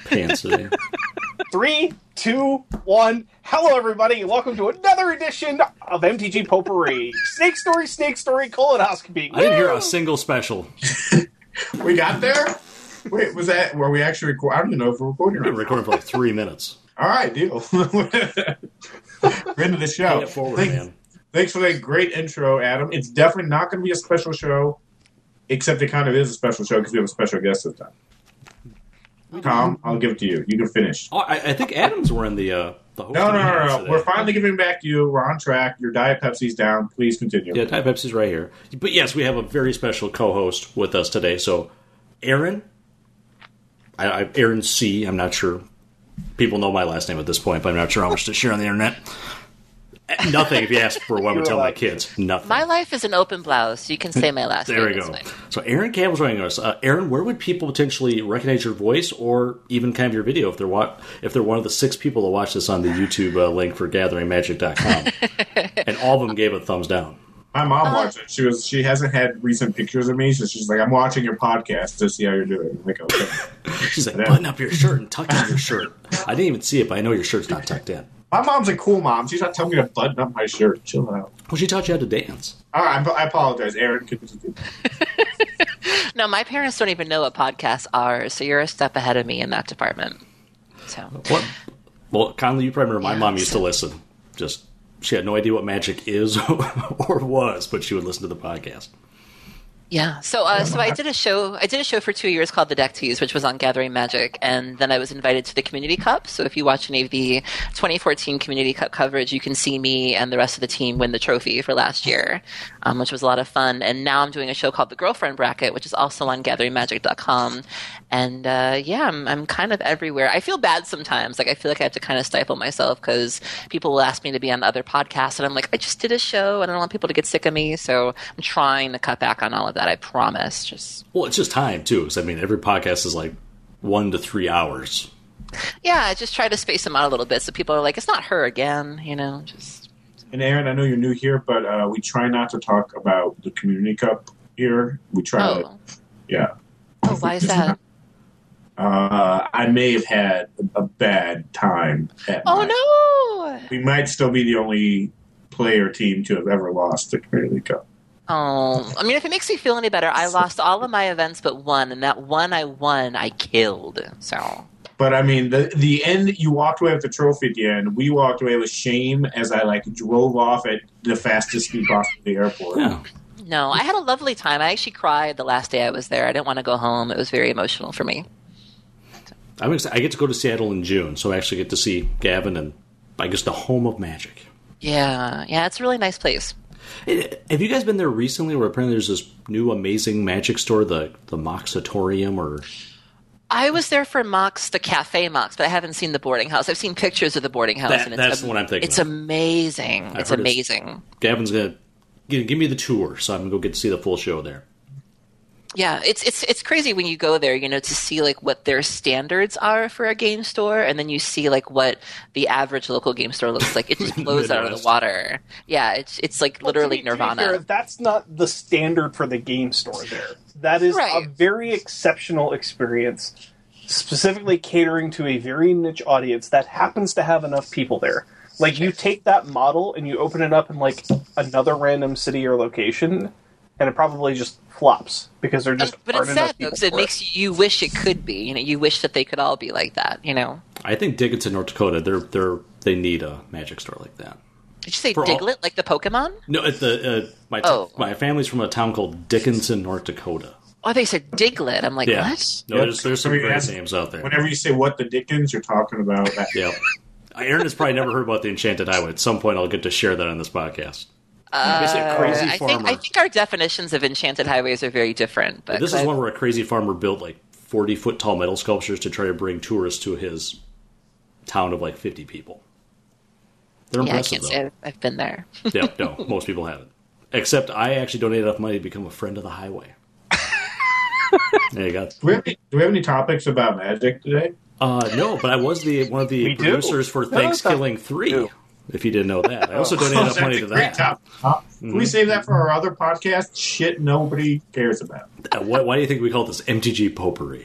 pants today. 3, 2, 1. Hello, everybody. Welcome to another edition of MTG Potpourri. Snake story, colonoscopy. I didn't hear a single special. We got there? Wait, were we actually recording? I don't even know if we're recording. We've been recording for like 3 minutes. All right, deal. We're into the show. Pay it forward, man. Thanks for that great intro, Adam. It's definitely not going to be a special show, except it kind of is a special show because we have a special guest this time. Tom, I'll give it to you. You can finish. Oh, I think Adam's wearing the host. No. We're finally giving it back to you. We're on track. Your Diet Pepsi's down. Please continue. Yeah, Diet Pepsi's right here. But yes, we have a very special co-host with us today. So, Aaron, Aaron C. I'm not sure. People know my last name at this point, but I'm not sure how much to share on the internet. Nothing if you ask for what I'm going to tell my kids. Nothing. My life is an open blouse. You can say my last name. There we go. So Aaron Campbell's joining us. Aaron, where would people potentially recognize your voice or even kind of your video if they're one of the 6 people that watch this on the YouTube link for gatheringmagic.com? And all of them gave a thumbs down. My mom watched it. She hasn't had recent pictures of me, so she's like, I'm watching your podcast to see how you're doing. I'm like, okay. She's like, button up your shirt and tuck in your shirt. I didn't even see it, but I know your shirt's not tucked in. My mom's a cool mom. She's not telling me to button up my shirt. Chill out. Well, she taught you how to dance. All right, I apologize. Aaron, continue. No, my parents don't even know what podcasts are, so you're a step ahead of me in that department. So, what? Well, Conley, you probably remember my mom used to listen. She had no idea what magic is or was, but she would listen to the podcast. Yeah. So I did a show for 2 years called The Deck Tease, which was on Gathering Magic, and then I was invited to the Community Cup. So if you watch any of the 2014 Community Cup coverage, you can see me and the rest of the team win the trophy for last year, which was a lot of fun. And now I'm doing a show called The Girlfriend Bracket, which is also on gatheringmagic.com. And I'm kind of everywhere. I feel bad sometimes. Like I feel like I have to kind of stifle myself because people will ask me to be on other podcasts, and I'm like, I just did a show, and I don't want people to get sick of me. So I'm trying to cut back on all of that, I promise. Well, it's just time too, because I mean, every podcast is like 1 to 3 hours. Yeah, I just try to space them out a little bit so people are like, it's not her again, just. And Aaron, I know you're new here, but we try not to talk about the Community Cup here. We try to, yeah. Oh, why is that? I may have had a bad time no! We might still be the only player team to have ever lost the Community Cup. Oh, I mean, if it makes me feel any better, I lost all of my events but one, and that one I won, I killed. So, but I mean, the end, you walked away with the trophy at the end. We walked away with shame as I drove off at the fastest speed possible to the airport. Yeah. No, I had a lovely time. I actually cried the last day I was there. I didn't want to go home. It was very emotional for me. I'm excited. I get to go to Seattle in June, so I actually get to see Gavin and I guess the home of magic. Yeah, it's a really nice place. Have you guys been there recently where apparently there's this new amazing magic store, the Moxatorium, or... I was there for Mox, the Cafe Mox, but I haven't seen the boarding house. I've seen pictures of the boarding house. That's the one I'm thinking It's amazing. It's amazing. Gavin's going to give me the tour, so I'm going to go get to see the full show there. Yeah, it's crazy when you go there, to see what their standards are for a game store, and then you see what the average local game store looks like. It just blows out of the water. Yeah, it's literally nirvana. To be fair, that's not the standard for the game store there. That is a very exceptional experience, specifically catering to a very niche audience that happens to have enough people there. You take that model and you open it up in another random city or location, and it probably just flops because they're just. But it's sad though, because it makes you wish it could be. You wish that they could all be like that. I think Dickinson, North Dakota, they need a magic store like that. Did you say Diglett, like the Pokemon? No, my family's from a town called Dickinson, North Dakota. Oh, they said Diglett. I'm like, what? No, there's some great names out there. Whenever you say what the Dickens, you're talking about that. Yeah. Aaron has probably never heard about the Enchanted Highway. At some point, I'll get to share that on this podcast. I think our definitions of enchanted highways are very different. But this is one where a crazy farmer built 40-foot tall metal sculptures to try to bring tourists to his town of 50 people. They're impressive, I can't say I've been there. Yeah, no, most people haven't. Except I actually donated enough money to become a friend of the highway. There you go. Do we have any topics about magic today? No, but I was one of the producers for Thanksgiving 3. If you didn't know that. I also donated enough money to that. Can we save that for our other podcast? Shit nobody cares about. Why do you think we call this MTG Potpourri?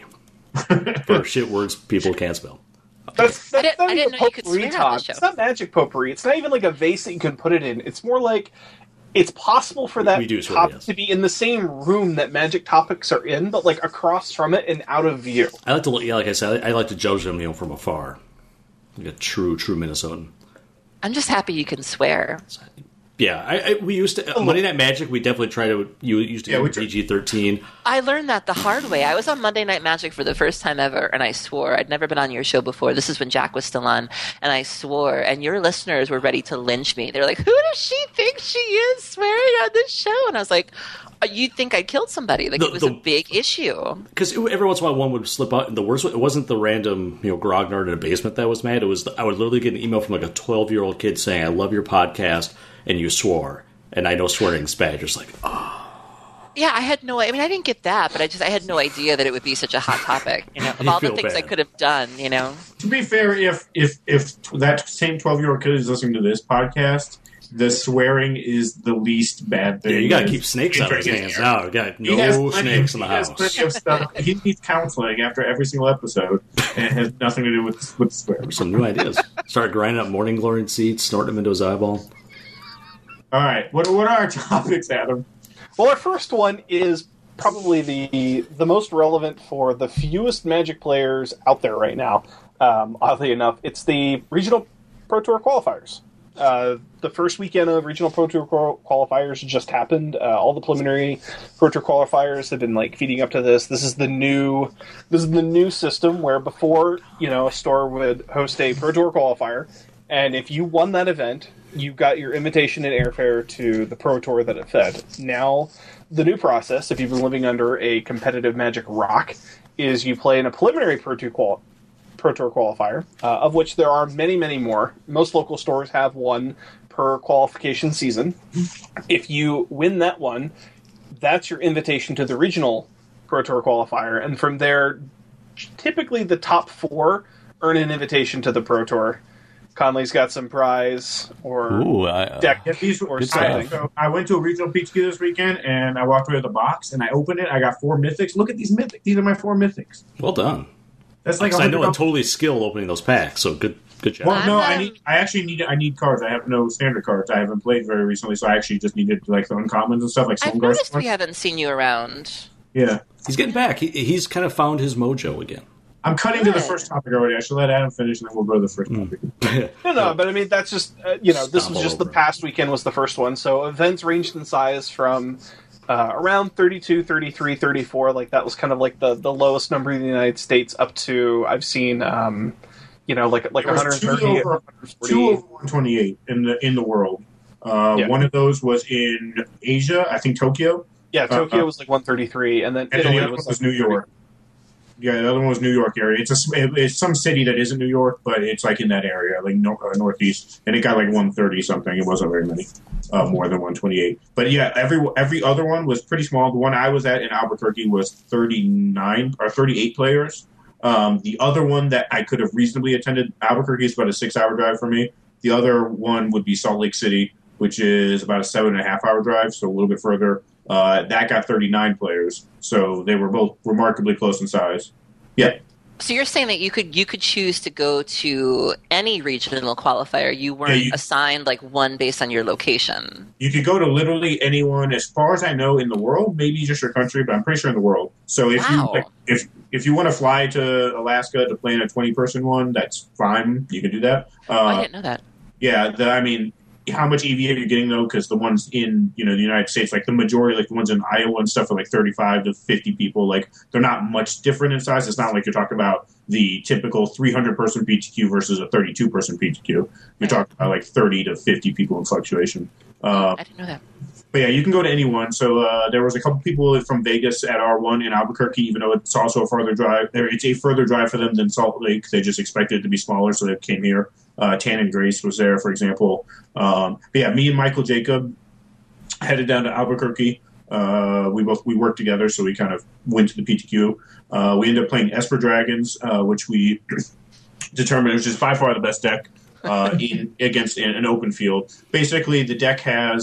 For shit words people can't spell. That's I not didn't even know you could potpourri swear on talk. the show. It's not magic potpourri. It's not even like a vase that you can put it in. It's more like it's possible for that topic to be in the same room that magic topics are in, but like across from it and out of view. I like to look, like I said, I like to judge them, from afar, like a true Minnesotan. I'm just happy you can swear. Yeah, we used to Monday Night Magic. We definitely tried to. You used to use PG-13. I learned that the hard way. I was on Monday Night Magic for the first time ever, and I swore. I'd never been on your show before. This is when Jack was still on, and I swore. And your listeners were ready to lynch me. They're like, "Who does she think she is swearing on this show?" And I was like, "You'd think I killed somebody." Like it was a big issue. Because every once in a while, one would slip out. And the worst, it wasn't the random, grognard in a basement that was mad. It was I would literally get an email from like a 12-year-old kid saying, "I love your podcast," and you swore. And I know swearing's bad. You're just like, oh. Yeah, I had no. I mean, I didn't get that, but I had no idea that it would be such a hot topic. Of all the things I could have done, To be fair, if that same 12-year-old kid is listening to this podcast, the swearing is the least bad thing. Yeah, you got to keep snakes out of his hands now. We got no snakes in the house. He has plenty of stuff. He needs counseling after every single episode, and it has nothing to do with swearing. Some new ideas. Start grinding up morning glory seeds, snorting them into his eyeball. All right, what are our topics, Adam? Well, our first one is probably the most relevant for the fewest Magic players out there right now. Oddly enough, it's the Regional Pro Tour qualifiers. The first weekend of Regional Pro Tour qualifiers just happened. All the preliminary Pro Tour qualifiers have been feeding up to this. This is the new system where before a store would host a Pro Tour qualifier, and if you won that event, you got your invitation and airfare to the Pro Tour that it fed. Now, the new process, if you've been living under a competitive Magic rock, is you play in a preliminary Pro Tour qualifier, of which there are many, many more. Most local stores have one per qualification season. If you win that one, that's your invitation to the regional Pro Tour qualifier, and from there, typically the top 4 earn an invitation to the Pro Tour. Conley's got some prize or deck or something. So I went to a regional PTQ this weekend, and I walked away with a box, and I opened it. I got 4 mythics. Look at these mythics. These are my 4 mythics. Well done. That's like I know I'm totally skilled opening those packs, so good job. Well, no, I need cards. I have no standard cards. I haven't played very recently, so I actually just needed the uncommons and stuff like I've noticed we haven't seen you around. Yeah. He's getting back. He's kind of found his mojo again. I'm cutting to the first topic already. I should let Adam finish, and then we'll go to the first topic. No, but I mean, that's just, this was just the past weekend was the first one. So events ranged in size from around 32, 33, 34. That was kind of the lowest number in the United States up to, I've seen, like 130. 2 over 128 in the world. One of those was in Asia, I think Tokyo. Yeah, Tokyo was 133, and then Italy the other one was New York. Yeah, the other one was New York area. It's some city that isn't New York, but it's in that area, northeast, and it got 130 something. It wasn't very many, more than 128. But yeah, every other one was pretty small. The one I was at in Albuquerque was 39 or 38 players. The other one that I could have reasonably attended, Albuquerque is about a 6-hour drive for me. The other one would be Salt Lake City, which is about a 7.5-hour drive, so a little bit further. That got 39 players, so they were both remarkably close in size. Yeah. So you're saying that you could choose to go to any regional qualifier. You weren't assigned one based on your location. You could go to literally anyone, as far as I know, in the world. Maybe just your country, but I'm pretty sure in the world. So if you want to fly to Alaska to play in a 20-person one, that's fine. You can do that. I didn't know that. Yeah, how much EVA are you getting, though? Because the ones in the United States, the majority, the ones in Iowa and stuff are 35 to 50 people. They're not much different in size. It's not like you're talking about the typical 300-person PTQ versus a 32-person PTQ. You're talking about 30 to 50 people in fluctuation. I didn't know that. But yeah, you can go to anyone. So there was a couple people from Vegas at R1 in Albuquerque, even though it's also a further drive. It's a further drive for them than Salt Lake. They just expected it to be smaller, so they came here. Tan and Grace was there, for example. But yeah, me and Michael Jacob headed down to Albuquerque. We worked together, so we kind of went to the PTQ. We ended up playing Esper Dragons, which we determined was just by far the best deck against an open field. Basically, the deck has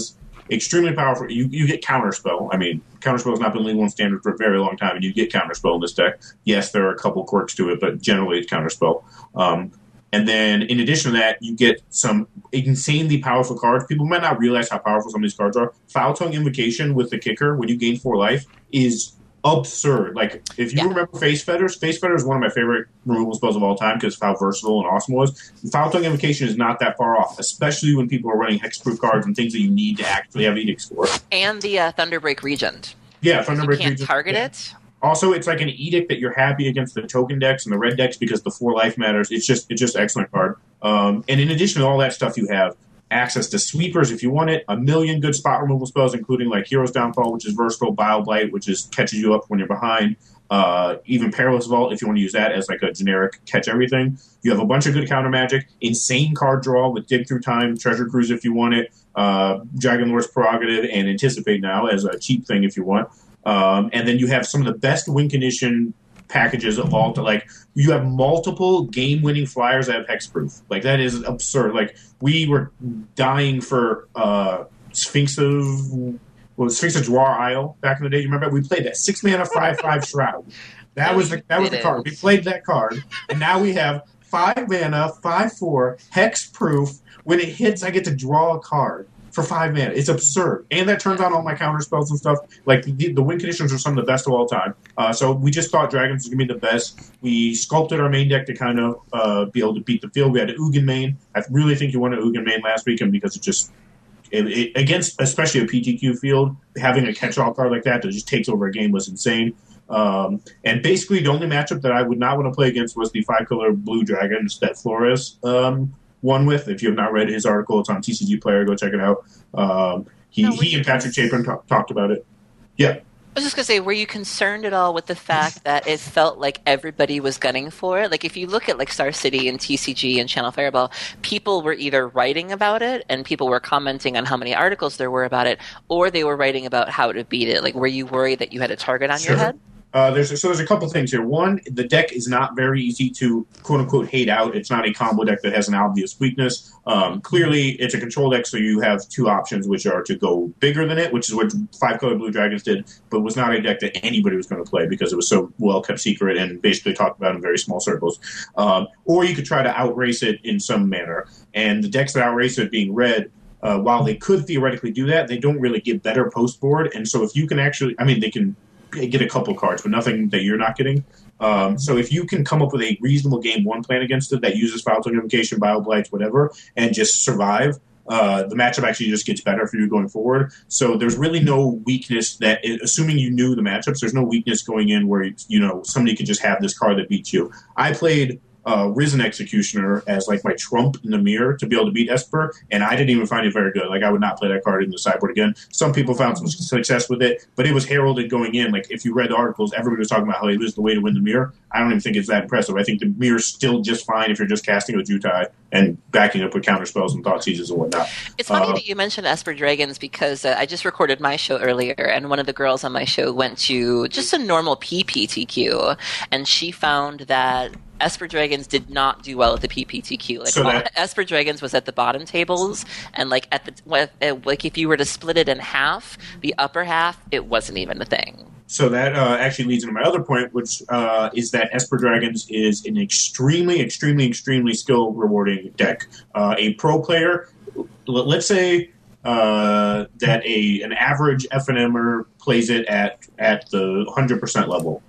extremely powerful. You get Counterspell. I mean, Counterspell has not been legal in Standard for a very long time, and you get Counterspell in this deck. Yes, there are a couple quirks to it, but generally it's Counterspell. And then, in addition to that, you get some insanely powerful cards. People might not realize how powerful some of these cards are. Foul Tongue Invocation with the kicker, when you gain 4 life, is absurd. Like, if you remember Face Fetters is one of my favorite removal spells of all time because of how versatile and awesome it was. Foul Tongue Invocation is not that far off, especially when people are running hexproof cards and things that you need to actually have edicts for. And the Thunderbreak Regent. Yeah, Thunderbreak Regent. You can't target it. Also, it's like an edict that you're happy against the token decks and the red decks because the 4 life matters. It's just excellent card. And in addition to all that stuff, you have access to sweepers if you want it, a million good spot removal spells, including like Hero's Downfall, which is versatile, Bile Blight, which is catches you up when you're behind, even Perilous Vault if you want to use that as like a generic catch everything. You have a bunch of good counter magic, insane card draw with Dig Through Time, Treasure Cruise if you want it, Dragon Lord's Prerogative, and Anticipate now as a cheap thing if you want. And then you have some of the best win condition packages of all. Like, you have multiple game-winning flyers that have hexproof. Like, that is absurd. Like, we were dying for Sphinx of Jwar Isle back in the day. You remember? We played that 6-mana 5/5 Shroud. That was the card. We played that card, and now we have 5-mana 5/4 hexproof. When it hits, I get to draw a card for 5 mana. It's absurd. And that turns on all my counter spells and stuff. Like, the win conditions are some of the best of all time. So we just thought Dragons was going to be the best. We sculpted our main deck to kind of be able to beat the field. We had an Ugin main. I really think you won an Ugin main last weekend because it just... against, especially a PTQ field, having a catch-all card like that just takes over a game was insane. And basically, the only matchup that I would not want to play against was the 5-color blue dragons that Flores won with. If you have not read his article, it's on TCG Player. Go check it out. He and Patrick Chapin talked about it. Yeah. I was just going to say, were you concerned at all with the fact that it felt like everybody was gunning for it? Like, if you look at, like, Star City and TCG and Channel Fireball, people were either writing about it and people were commenting on how many articles there were about it, or they were writing about how to beat it. Like, were you worried that you had a target on your head? There's a couple things here. One, the deck is not very easy to quote-unquote hate out. It's not a combo deck that has an obvious weakness. Clearly, it's a control deck, so you have 2 options, which are to go bigger than it, which is what 5-color Blue Dragons did, but was not a deck that anybody was going to play because it was so well-kept secret and basically talked about in very small circles. Or you could try to outrace it in some manner. And the decks that outrace it being red, while they could theoretically do that, they don't really get better post-board. And so if you can actually... I mean, they can get a couple cards, but nothing that you're not getting. So if you can come up with a reasonable game 1 plan against it that uses Foul Tongue Invocation, Bile Blights, whatever, and just survive, the matchup actually just gets better for you going forward. So there's really no weakness that, assuming you knew the matchups, there's no weakness going in where, somebody could just have this card that beats you. I played Risen Executioner as like my trump in the mirror to be able to beat Esper, and I didn't even find it very good. Like, I would not play that card in the sideboard again. Some people found some success with it, but it was heralded going in. Like, if you read the articles, everybody was talking about how it was the way to win the mirror. I don't even think it's that impressive. I think the mirror's still just fine if you're just casting with Jutai and backing up with counter spells and Thought Seizes and whatnot. It's funny that you mentioned Esper Dragons because I just recorded my show earlier, and one of the girls on my show went to just a normal PPTQ, and she found that Esper Dragons did not do well at the PPTQ. Like, Esper Dragons was at the bottom tables, and like if you were to split it in half, the upper half, it wasn't even a thing. So that actually leads into my other point, which is that Esper Dragons is an extremely, extremely, extremely skill rewarding deck. A pro player, let's say that an average FNMer plays it at the 100% level.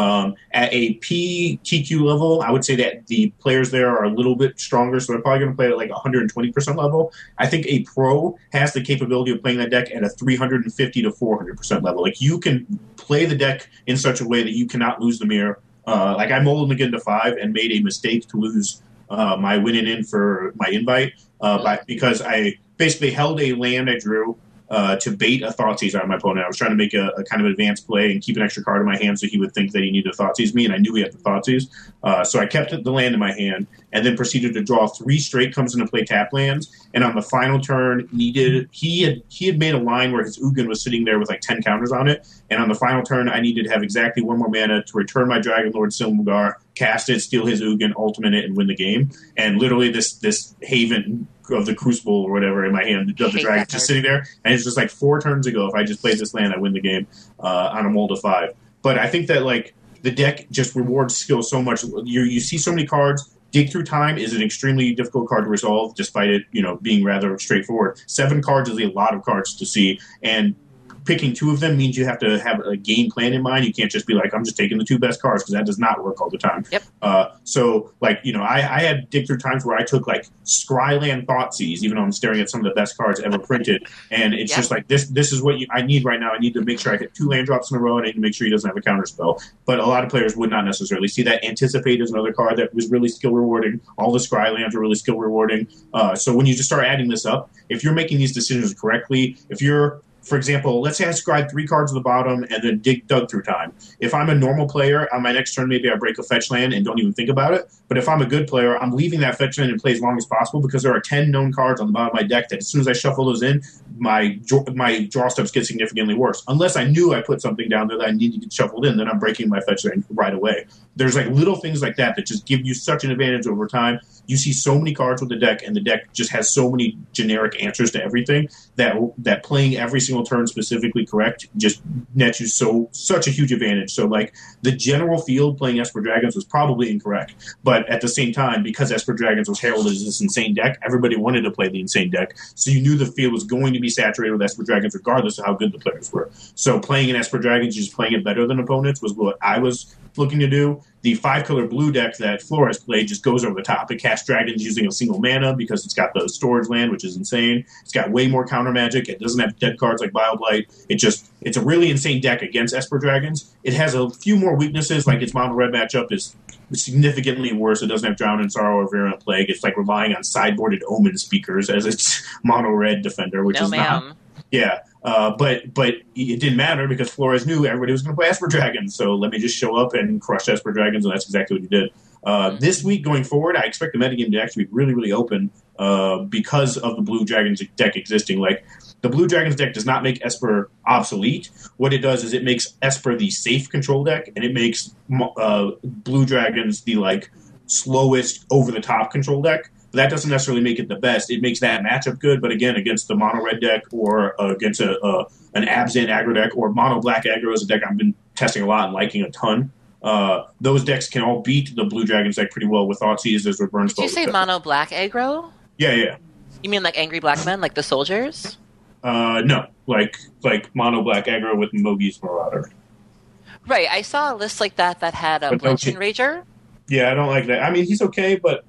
At a PTQ level, I would say that the players there are a little bit stronger, so they're probably going to play at like 120% level. I think a pro has the capability of playing that deck at a 350 to 400% level. Like, you can play the deck in such a way that you cannot lose the mirror. Like, I molded again to 5 and made a mistake to lose my win in for my invite because I basically held a land I drew to bait a Thoughtseize out of my opponent. I was trying to make a kind of advanced play and keep an extra card in my hand so he would think that he needed to Thoughtseize me, and I knew he had the Thoughtseize. So I kept the land in my hand and then proceeded to draw 3 straight comes into play tap lands, and on the final turn he had made a line where his Ugin was sitting there with like 10 counters on it, and on the final turn I needed to have exactly 1 more mana to return my Dragon Lord Silumgar cast it, steal his Ugin, ultimate it, and win the game. And literally this Haven of the Crucible or whatever in my hand of the dragon just sitting there. And it's just like 4 turns ago, if I just played this land, I win the game on a mold of 5. But I think that like the deck just rewards skill so much. You see so many cards. Dig Through Time is an extremely difficult card to resolve, despite it, being rather straightforward. 7 cards is a lot of cards to see, and picking 2 of them means you have to have a game plan in mind. You can't just be like, I'm just taking the 2 best cards, because that does not work all the time. Yep. So, I had Dig Through Times where I took, like, Scryland Thoughtseize, even though I'm staring at some of the best cards ever printed, and it's just like, this is what I need right now. I need to make sure I get 2 land drops in a row, and I need to make sure he doesn't have a counterspell. But a lot of players would not necessarily see that. Anticipate is another card that was really skill rewarding. All the Scrylands are really skill rewarding. So when you just start adding this up, if you're making these decisions correctly, if you're, for example, let's say I scribe 3 cards at the bottom and then dug through time. If I'm a normal player, on my next turn, maybe I break a fetch land and don't even think about it. But if I'm a good player, I'm leaving that fetch land in play as long as possible, because there are 10 known cards on the bottom of my deck that as soon as I shuffle those in, my draw steps get significantly worse. Unless I knew I put something down there that I need to get shuffled in, then I'm breaking my fetch land right away. There's like little things like that just give you such an advantage over time. You see so many cards with the deck, and the deck just has so many generic answers to everything that playing every single turn specifically correct just nets you such a huge advantage. So like the general field playing Esper Dragons was probably incorrect, but at the same time, because Esper Dragons was heralded as this insane deck, everybody wanted to play the insane deck, so you knew the field was going to be saturated with Esper Dragons regardless of how good the players were. So playing an Esper Dragons, just playing it better than opponents, was what I was looking to do. The 5-color blue deck that Flores played just goes over the top. It casts dragons using a single mana because it's got the storage land, which is insane. It's got way more counter magic. It doesn't have dead cards like Bioblight. It's a really insane deck against Esper Dragons. It has a few more weaknesses, like its mono red matchup is significantly worse. It doesn't have Drown in Sorrow or Virulent Plague. It's like relying on sideboarded Omen Speakers as its mono red defender, which is not. Yeah. But it didn't matter because Flores knew everybody was going to play Esper Dragons, so let me just show up and crush Esper Dragons, and that's exactly what he did. This week going forward, I expect the metagame to actually be really, really open because of the Blue Dragons deck existing. Like, the Blue Dragons deck does not make Esper obsolete. What it does is it makes Esper the safe control deck, and it makes Blue Dragons the, like, slowest, over-the-top control deck. That doesn't necessarily make it the best. It makes that matchup good, but again, against the mono red deck or against an Abzan aggro deck or mono black aggro is a deck I've been testing a lot and liking a ton. Those decks can all beat the Blue Dragons deck pretty well with Thoughtseizes or Burn Spell. Did you say mono black aggro? Yeah. You mean like Angry Black Men, like the soldiers? No, like mono black aggro with Mogi's Marauder. Right, I saw a list like that had a Blench Rager. Yeah, I don't like that. I mean, he's okay, but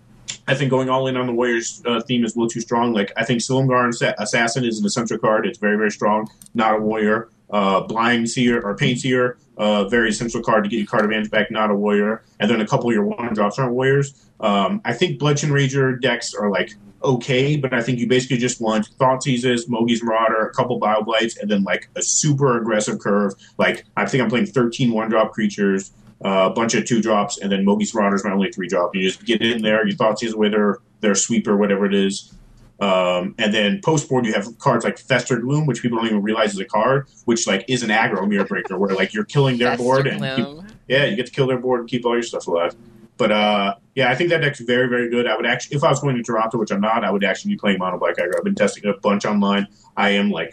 I think going all in on the Warriors theme is a little too strong. Like, I think Silumgar Assassin is an essential card. It's very, very strong. Not a warrior. Blind Seer or Pain Seer, very essential card to get your card advantage back. Not a warrior. And then a couple of your 1-drops aren't warriors. I think Bludgeon Rager decks are like okay, but I think you basically just want Thoughtseizes, Mogi's Marauder, a couple Bioblights, and then like a super aggressive curve. Like, I think I'm playing 13 1-drop creatures, a bunch of 2-drops, and then Mogi's Marauder is my only 3-drop. You just get in there, you Thoughtseize away their sweeper, whatever it is. And then post-board, you have cards like Fester Gloom, which people don't even realize is a card, which like is an aggro Mirror Breaker, where like you're killing their board, and you get to kill their board and keep all your stuff alive. But I think that deck's very, very good. I would actually, if I was going to Toronto, which I'm not, I would actually be playing mono black aggro. I've been testing it a bunch online. I am like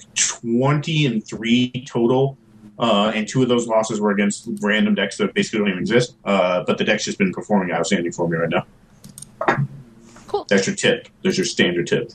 20-3 total. And 2 of those losses were against random decks that basically don't even exist. But the deck's just been performing outstanding for me right now. Cool. That's your tip. There's your standard tip.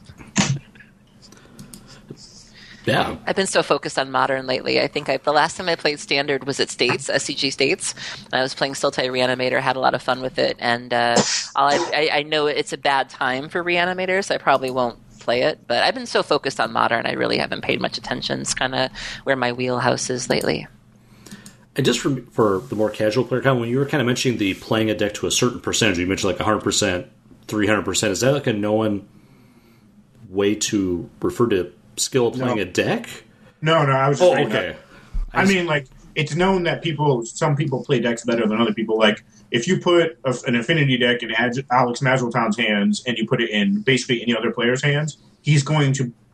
Yeah. I've been so focused on Modern lately. I think the last time I played Standard was at States, SCG States. I was playing Sultai Reanimator, had a lot of fun with it. And I know it's a bad time for Reanimator, so I probably won't play it. But I've been so focused on Modern, I really haven't paid much attention. It's kind of where my wheelhouse is lately. And just for the more casual player, when you were kind of mentioning the playing a deck to a certain percentage, you mentioned like 100%, 300%. Is that like a known way to refer to skill of playing a deck? No, I was just saying okay. I mean, like, it's known that some people play decks better than other people. Like, if you put an Affinity deck in Alex Mazzeltown's hands and you put it in basically any other player's hands, he's going to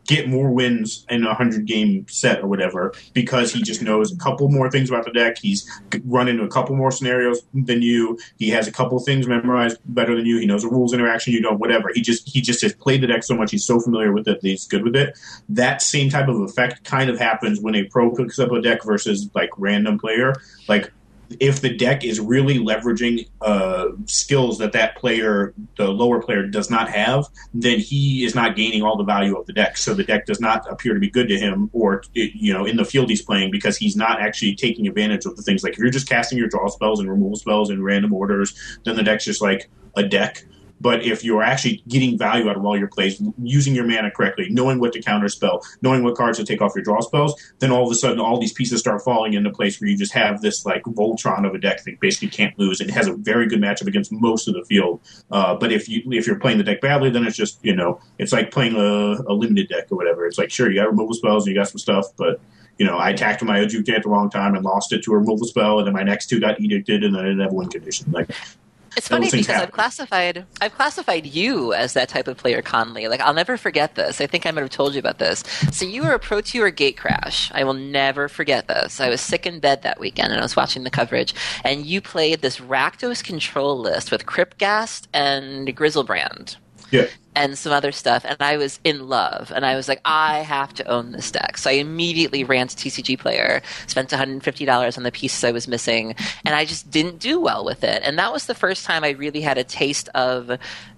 get more wins in a 100-game set or whatever because he just knows a couple more things about the deck. He's run into a couple more scenarios than you. He has a couple things memorized better than you. He knows the rules interaction you don't, whatever. He just has played the deck so much. He's so familiar with it that he's good with it. That same type of effect kind of happens when a pro picks up a deck versus like random player. Like, if the deck is really leveraging skills that player, the lower player, does not have, then he is not gaining all the value of the deck. So the deck does not appear to be good to him, or in the field he's playing, because he's not actually taking advantage of the things. Like if you're just casting your draw spells and removal spells in random orders, then the deck's just like a deck. But if you're actually getting value out of all your plays, using your mana correctly, knowing what to counterspell, knowing what cards to take off your draw spells, then all of a sudden all these pieces start falling into place where you just have this like Voltron of a deck that basically can't lose. It has a very good matchup against most of the field. But if you're playing the deck badly, then it's just, it's like playing a limited deck or whatever. It's like, sure, you got removal spells and you got some stuff, but I attacked my Ojuke at the wrong time and lost it to a removal spell, and then my next two got edicted, and then I didn't have win condition. Like, it's funny because I've classified you as that type of player, Conley. Like, I'll never forget this. I think I might have told you about this. So you were a Pro Tour Gatecrash. I will never forget this. I was sick in bed that weekend, and I was watching the coverage, and you played this Rakdos control list with Cryptghast and Griselbrand. Yeah. And some other stuff, and I was in love, and I was like, I have to own this deck. So I immediately ran to TCG Player, spent $150 on the pieces I was missing, and I just didn't do well with it. And that was the first time I really had a taste of,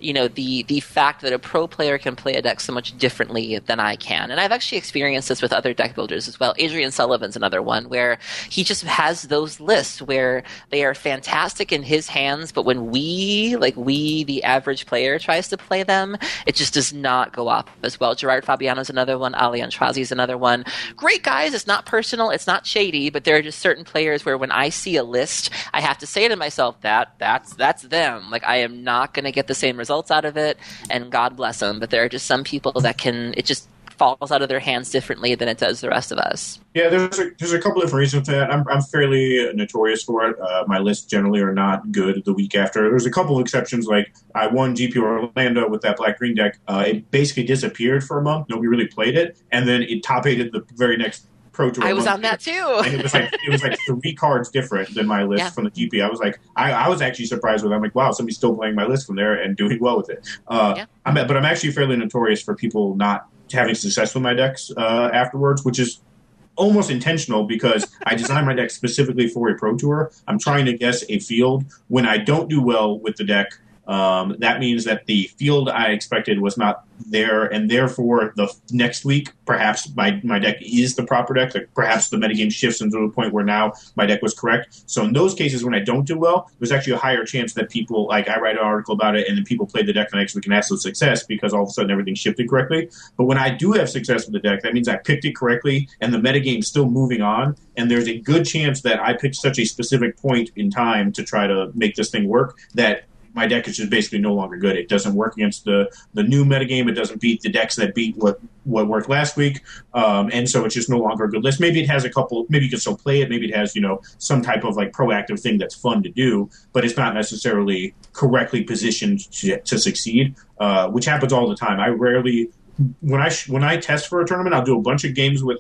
the fact that a pro player can play a deck so much differently than I can. And I've actually experienced this with other deck builders as well. Adrian Sullivan's another one where he just has those lists where they are fantastic in his hands, but when we, the average player, tries to play them, it just does not go off as well. Gerard Fabiano's another one. Ali Antrazi's another one. Great guys. It's not personal. It's not shady. But there are just certain players where when I see a list, I have to say to myself, that's them. Like, I am not going to get the same results out of it, and God bless them. But there are just some people that it just falls out of their hands differently than it does the rest of us. Yeah, there's a couple different reasons for that. I'm fairly notorious for it. My lists generally are not good the week after. There's a couple of exceptions, like I won GP Orlando with that black-green deck. It basically disappeared for a month. Nobody really played it. And then it top-8'd the very next Pro Tour. I was on that too. And it was like 3 cards different than my list from the GP. I was like, I was actually surprised with it. I'm like, wow, somebody's still playing my list from there and doing well with it. But I'm actually fairly notorious for people not having success with my decks afterwards, which is almost intentional because I designed my deck specifically for a Pro Tour. I'm trying to guess a field. When I don't do well with the deck, that means that the field I expected was not there, and therefore the next week, perhaps my deck is the proper deck. Like perhaps the metagame shifts into a point where now my deck was correct. So in those cases, when I don't do well, there's actually a higher chance that people, like I write an article about it, and then people play the deck the next week and have some success because all of a sudden everything shifted correctly. But when I do have success with the deck, that means I picked it correctly, and the metagame's still moving on, and there's a good chance that I picked such a specific point in time to try to make this thing work that my deck is just basically no longer good. It doesn't work against the new metagame. It doesn't beat the decks that beat what worked last week. And so it's just no longer a good list. Maybe it has maybe you can still play it. Maybe it has, some type of like proactive thing that's fun to do, but it's not necessarily correctly positioned to succeed, which happens all the time. I rarely... When I test for a tournament, I'll do a bunch of games with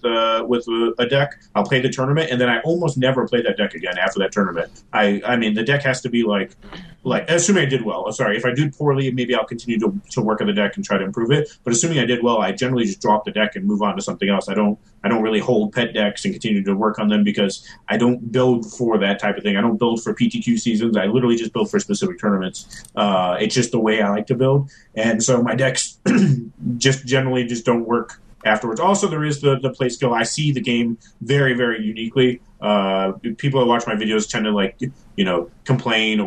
a deck. I'll play the tournament, and then I almost never play that deck again after that tournament. I mean, the deck has to be like assuming I did well. Sorry, if I did poorly, maybe I'll continue to work on the deck and try to improve it. But assuming I did well, I generally just drop the deck and move on to something else. I don't really hold pet decks and continue to work on them because I don't build for that type of thing. I don't build for PTQ seasons. I literally just build for specific tournaments. It's just the way I like to build, and so my decks just generally just don't work afterwards. Also, there is the play skill. I see the game very, very uniquely. People that watch my videos tend to complain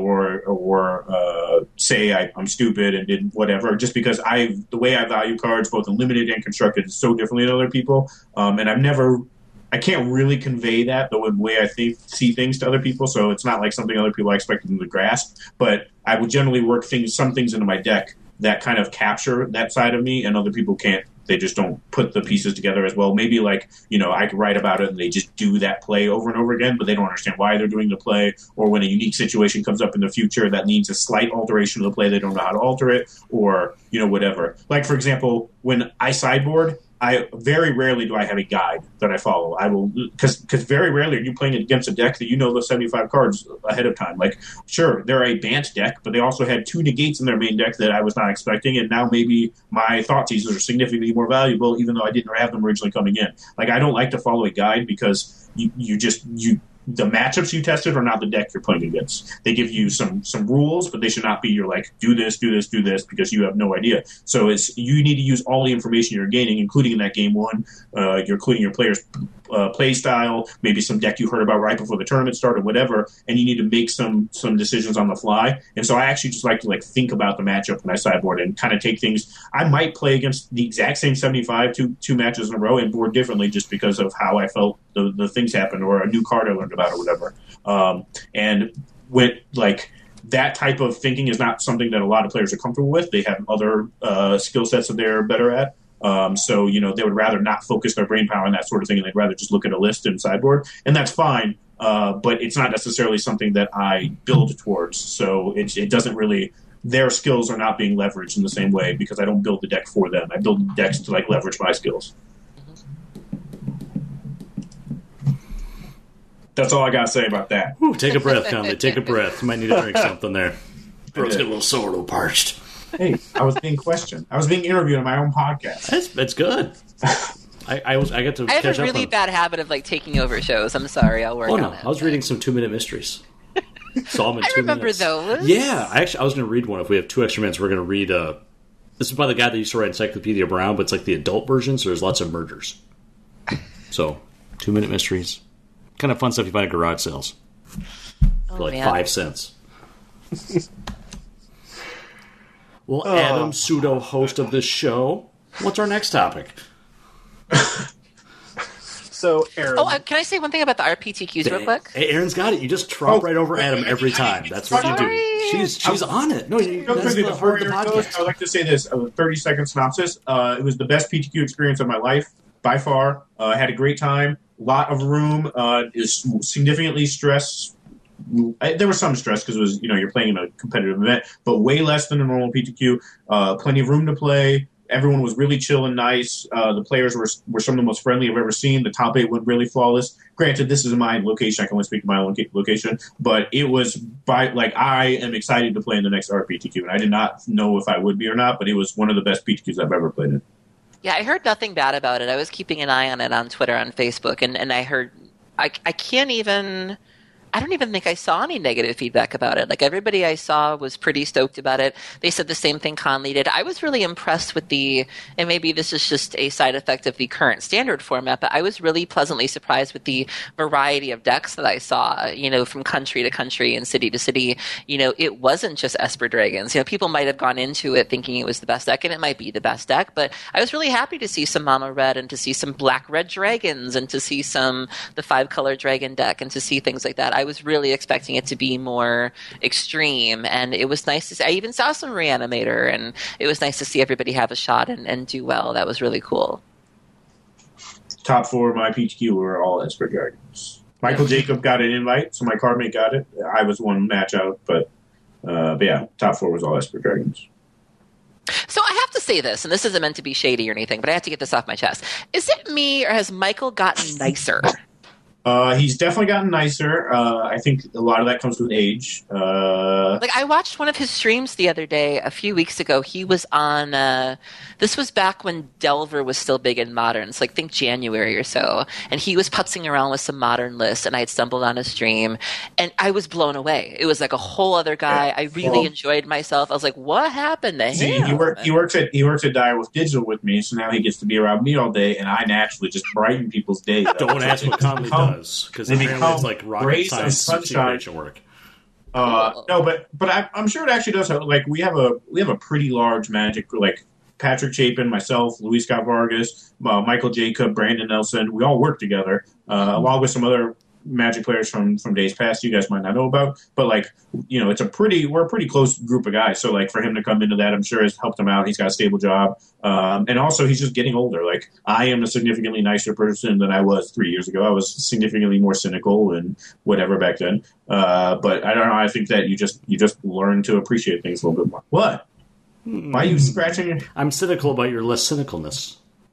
or say I'm stupid and did whatever, just because the way I value cards, both in limited and constructed, is so differently than other people. And I can't really convey that the way I see things to other people. So it's not like something other people I expect them to grasp. But I would generally work some things into my deck that kind of capture that side of me, and other people can't. They just don't put the pieces together as well. Maybe I could write about it and they just do that play over and over again, but they don't understand why they're doing the play, or when a unique situation comes up in the future that needs a slight alteration of the play, they don't know how to alter it, or, whatever. Like, for example, when I sideboard, I very rarely do I have a guide that I follow. I will, because very rarely are you playing against a deck that you know the 75 cards ahead of time. Like, sure, they're a Bant deck, but they also had 2 negates in their main deck that I was not expecting, and now maybe my Thoughtseizes are significantly more valuable, even though I didn't have them originally coming in. Like, I don't like to follow a guide because the matchups you tested are not the deck you're playing against. They give you some rules, but they should not be your like, do this, because you have no idea. So you need to use all the information you're gaining, including in that game one, including your player's play style, maybe some deck you heard about right before the tournament started, whatever, and you need to make some decisions on the fly. And so I actually just like to like think about the matchup when I sideboard and kind of take things. I might play against the exact same 75 two matches in a row and board differently just because of how I felt the things happened or a new card I learned about or whatever. And with like that type of thinking is not something that a lot of players are comfortable with. They have other skill sets that they're better at. So, they would rather not focus their brain power on that sort of thing, and they'd rather just look at a list and sideboard, and that's fine. But it's not necessarily something that I build towards. So it doesn't really, their skills are not being leveraged in the same way because I don't build the deck for them. I build decks to like leverage my skills. That's all I got to say about that. Ooh, take a breath, Conley. Take a breath. You might need to drink something there. Throat's getting a little sore, a little parched. Hey, I was being questioned. I was being interviewed on my own podcast. That's good. I get to. I have a really bad habit of like taking over shows. I'm sorry. I'll work on it. I was reading some 2-minute mysteries. Saw them in 2 minutes. I remember those. Yeah, I was going to read one. If we have 2 extra minutes, we're going to read. This is by the guy that used to write Encyclopedia Brown, but it's like the adult version, so there's lots of murders. So, 2-minute mysteries. Kind of fun stuff you find at garage sales for like 5 cents. Well, Adam, pseudo host of this show, what's our next topic? So, Aaron. Can I say one thing about the RPTQs real quick? Hey, Aaron's got it. You just trot right over Adam every time. That's what you do. She's on it. No, that's the heart of the podcast. I would like to say this: a 30-second synopsis. It was the best PTQ experience of my life by far. I had a great time. Lot of room. Is significantly stress. There was some stress because it was you're playing in a competitive event, but way less than a normal PTQ. Plenty of room to play. Everyone was really chill and nice. The players were some of the most friendly I've ever seen. The top 8 went really flawless. Granted, this is my location. I can only speak to my own location. But it was I am excited to play in the next RPTQ. And I did not know if I would be or not, but it was one of the best PTQs I've ever played in. Yeah, I heard nothing bad about it. I was keeping an eye on it on Twitter, on Facebook, and I heard I don't even think I saw any negative feedback about it. Like, everybody I saw was pretty stoked about it. They said the same thing Conley did. I was really impressed with and maybe this is just a side effect of the current standard format, but I was really pleasantly surprised with the variety of decks that I saw, from country to country and city to city. It wasn't just Esper Dragons. People might have gone into it thinking it was the best deck, and it might be the best deck, but I was really happy to see some mono red and to see some black-red dragons and to see the 5-color dragon deck and to see things like that. I was really expecting it to be more extreme, and it was nice to see. I even saw some Reanimator, and it was nice to see everybody have a shot and do well. That was really cool. Top 4 of my PTQ were all Esper Dragons. Michael Jacob got an invite, so my cardmate got it. I was one match out, but yeah, top 4 was all Esper Dragons. So I have to say this, and this isn't meant to be shady or anything, but I have to get this off my chest. Is it me, or has Michael gotten nicer? He's definitely gotten nicer. I think a lot of that comes with age. I watched one of his streams the other day, a few weeks ago. He was on, this was back when Delver was still big in Modern, so think January or so. And he was putzing around with some Modern lists, and I had stumbled on his stream, and I was blown away. It was like a whole other guy. I really enjoyed myself. I was like, what happened to him? He works at Direwolf Digital with me, so now he gets to be around me all day, and I naturally just brighten people's day. Don't ask what Conley does. Because it's like rocket science simulation work. No, but I'm sure it actually does. We have a pretty large Magic, Patrick Chapin, myself, Luis Scott Vargas, Michael Jacob, Brandon Nelson. We all work together, along with some other Magic players from days past you guys might not know about, but we're a pretty close group of guys. So for him to come into that, I'm sure has helped him out. He's got a stable job, and also he's just getting older. I am a significantly nicer person than I was 3 years ago. I was significantly more cynical and whatever back then. But I don't know. I think that you just learn to appreciate things a little bit more. What? Why are you scratching your? I'm cynical about your less cynicalness.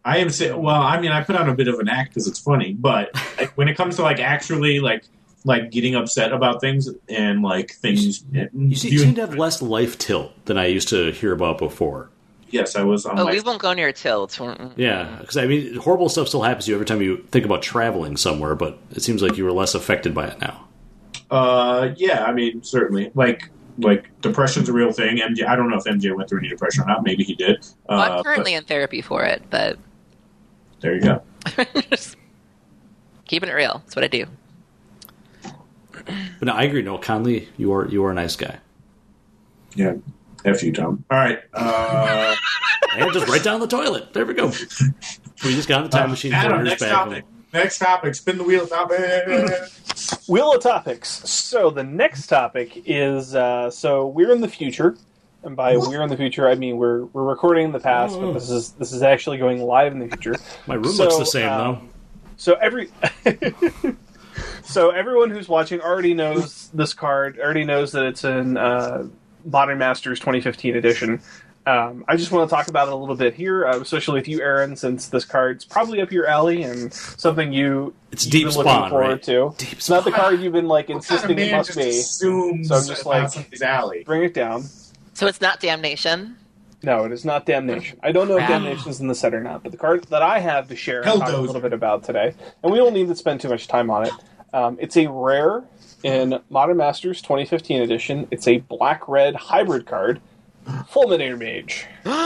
I am saying, well, I mean, I put on a bit of an act because it's funny, but like, when it comes to like actually like getting upset about things and like things, you seem to have less life tilt than I used to hear about before. Yes, I was. We won't go near tilt. Yeah, because I mean, horrible stuff still happens to you every time you think about traveling somewhere, but it seems like you were less affected by it now. Yeah, I mean, certainly, like depression's a real thing. MJ, I don't know if MJ went through any depression or not. Maybe he did. Well, I'm currently in therapy for it, but there you go. Just keeping it real. That's what I do. But no, I agree. No, Conley, you are a nice guy. Yeah. F you, Tom. All right. And just right down the toilet. There we go. We just got on the time machine. Adam, next topic. Next topic. Spin the wheel topic. Wheel of topics. So the next topic is so we're in the future, and by we're in the future I mean we're recording in the past, but this is actually going live in the future. My room looks the same though. So everyone who's watching already knows this card. Already knows that it's in Modern Masters 2015 edition. I just want to talk about it a little bit here, especially with you, Aaron, since this card's probably up your alley and something you've Deep been Spawn, looking forward right? to. Deep It's not the card you've been like insisting it must be. So I'm just like, his alley. Bring it down. So it's not Damnation? No, it is not Damnation. I don't know if Damnation's in the set or not, but the card that I have to share and talk a little bit about today, and we don't need to spend too much time on it. It's a rare in Modern Masters 2015 edition. It's a black-red hybrid card. Fulminator Mage.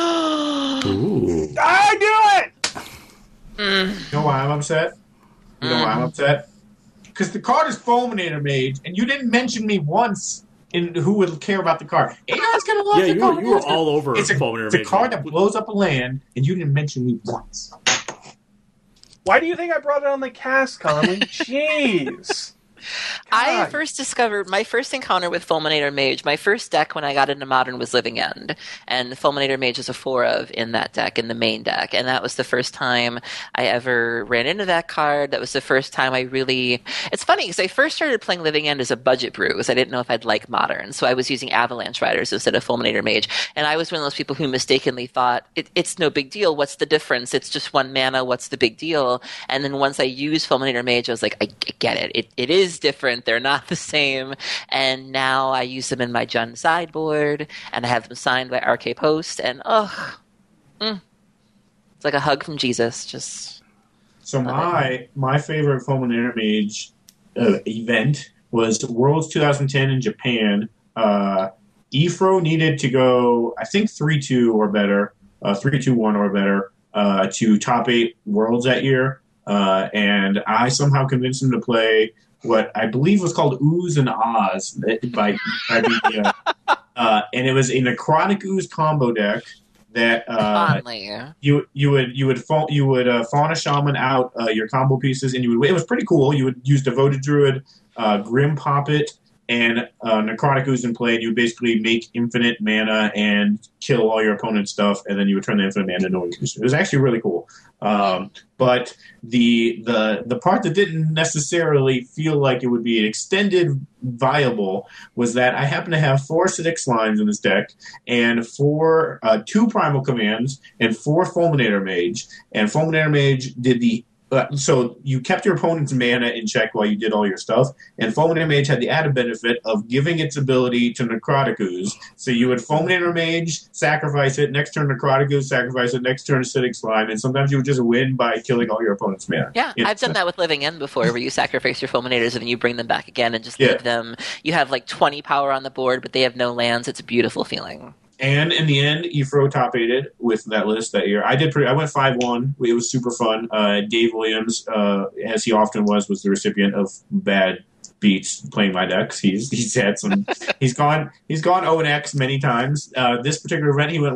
Ooh. I do it! You know why I'm upset? You know why I'm upset? Because the card is Fulminator Mage, and you didn't mention me once in who would care about the card. AR's gonna love the card. You were all over Fulminator Mage. It's a card that blows up a land, and you didn't mention me once. Why do you think I brought it on the cast, Conley? Jeez. I first discovered my first encounter with Fulminator Mage. My first deck when I got into Modern was Living End, and Fulminator Mage is a 4 of in that deck, in the main deck, and that was the first time I ever ran into that card. That was the first time I really... It's funny, because I first started playing Living End as a budget brew, because I didn't know if I'd like Modern, so I was using Avalanche Riders instead of Fulminator Mage, and I was one of those people who mistakenly thought, it's no big deal, what's the difference? It's just 1 mana, what's the big deal? And then once I used Fulminator Mage, I was like, I get it. It is different. They're not the same. And now I use them in my Jund sideboard, and I have them signed by RK Post, and it's like a hug from Jesus. Just so my favorite Fulminator Mage event was Worlds 2010 in Japan. Ifro needed to go, I think 3-2 or better, 3-2-1 or better to top 8 Worlds that year, and I somehow convinced him to play what I believe was called Ooze and Oz by BDO. And it was a Necrotic Ooze combo deck that you would Fauna Shaman out your combo pieces, and it was pretty cool. You would use Devoted Druid, Grim Poppet, and Necrotic Ooze in play, and you would basically make infinite mana and kill all your opponent's stuff, and then you would turn the infinite mana into noise booster. It was actually really cool. But the part that didn't necessarily feel like it would be extended viable was that I happen to have 4 Acidic Slimes in this deck, and 2 Primal Commands, and 4 Fulminator Mage. And Fulminator Mage did the so you kept your opponent's mana in check while you did all your stuff, and Fulminator Mage had the added benefit of giving its ability to Necrotic Ooze. So you would Fulminator Mage, sacrifice it, next turn Necrotic Ooze, sacrifice it, next turn Acidic Slime, and sometimes you would just win by killing all your opponent's mana. Yeah, I've done that with Living End before, where you sacrifice your Fulminators and then you bring them back again and just leave them. You have like 20 power on the board, but they have no lands. It's a beautiful feeling. And in the end, Ifro top-8'd with that list that year. I went 5-1. It was super fun. Dave Williams, as he often was the recipient of bad beats playing my decks. He's had some. He's gone 0-X many times. This particular event, he went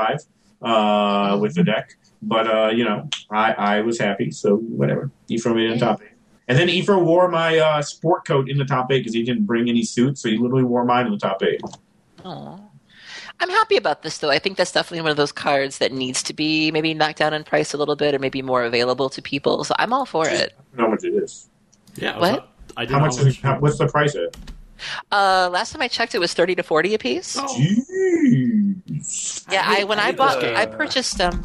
1-5 with the deck. But I was happy. So whatever. Ifro made it in top 8. And then Ifro wore my sport coat in the top 8 because he didn't bring any suits, so he literally wore mine in the top 8. Aww. I'm happy about this, though. I think that's definitely one of those cards that needs to be maybe knocked down in price a little bit, or maybe more available to people. So I'm all for it. I don't know how much it is. Yeah. What? What's the price at? Last time I checked, it was $30 to $40 a piece. Jeez. Yeah, I purchased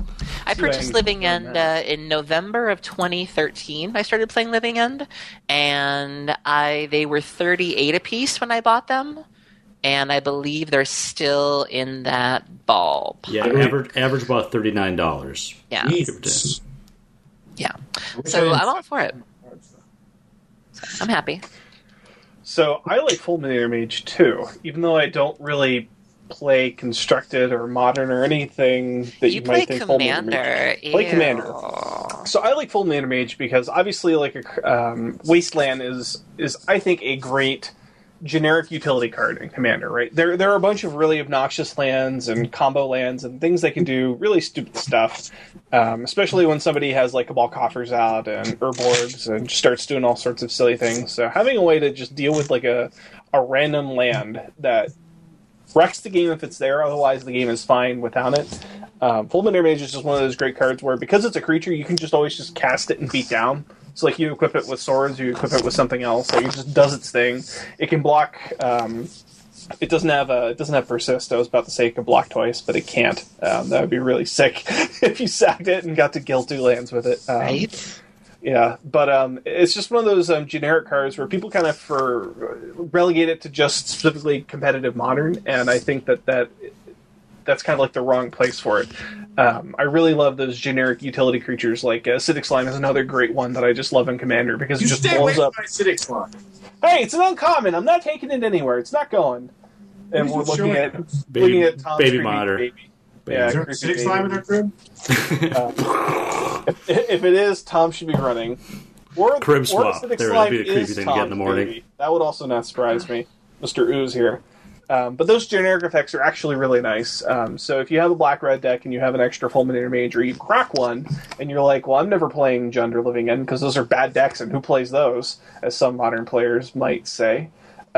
I purchased Living End in November of 2013. I started playing Living End, and they were $38 a piece when I bought them, and I believe they're still in that ball. Yeah, average about $39. Yeah. Jesus. Yeah. So I'm all for it. So I'm happy. So I like Fulminator Mage too, even though I don't really play Constructed or Modern or anything that you might think Commander. Fulminator Mage. Play Commander. So I like Fulminator Mage because obviously, like Wasteland is I think a great generic utility card in Commander. Right? There are a bunch of really obnoxious lands and combo lands and things that can do really stupid stuff. Especially when somebody has like Cabal Coffers out and Urborgs and starts doing all sorts of silly things. So having a way to just deal with like a random land that wrecks the game if it's there, otherwise the game is fine without it. Fulminator Mage is just one of those great cards where, because it's a creature, you can just always just cast it and beat down. So like you equip it with swords, you equip it with something else, like it just does its thing. It can block. It doesn't have persist. I was about to say it can block twice, but it can't. That would be really sick if you sacked it and got to kill 2 lands with it. Right. Yeah, but it's just one of those generic cards where people kind of relegate it to just specifically competitive Modern, and I think that's kind of like the wrong place for it. I really love those generic utility creatures, like Acidic Slime is another great one that I just love in Commander because it just blows up. Acidic Slime. Hey, it's an uncommon. I'm not taking it anywhere. It's not going. And we're looking at Tom's baby Modder. Baby. Yeah, is there Acidic Slime in our crib? If it is, Tom should be running. Or Crib swap. Acidic There Slime would be a creepy is thing to get in the morning. Baby. That would also not surprise me. Mr. Ooze here. But those generic effects are actually really nice. So if you have a black-red deck and you have an extra Fulminator Mage, or you crack one, and you're like, well, I'm never playing Jund or Living End because those are bad decks, and who plays those, as some Modern players might say,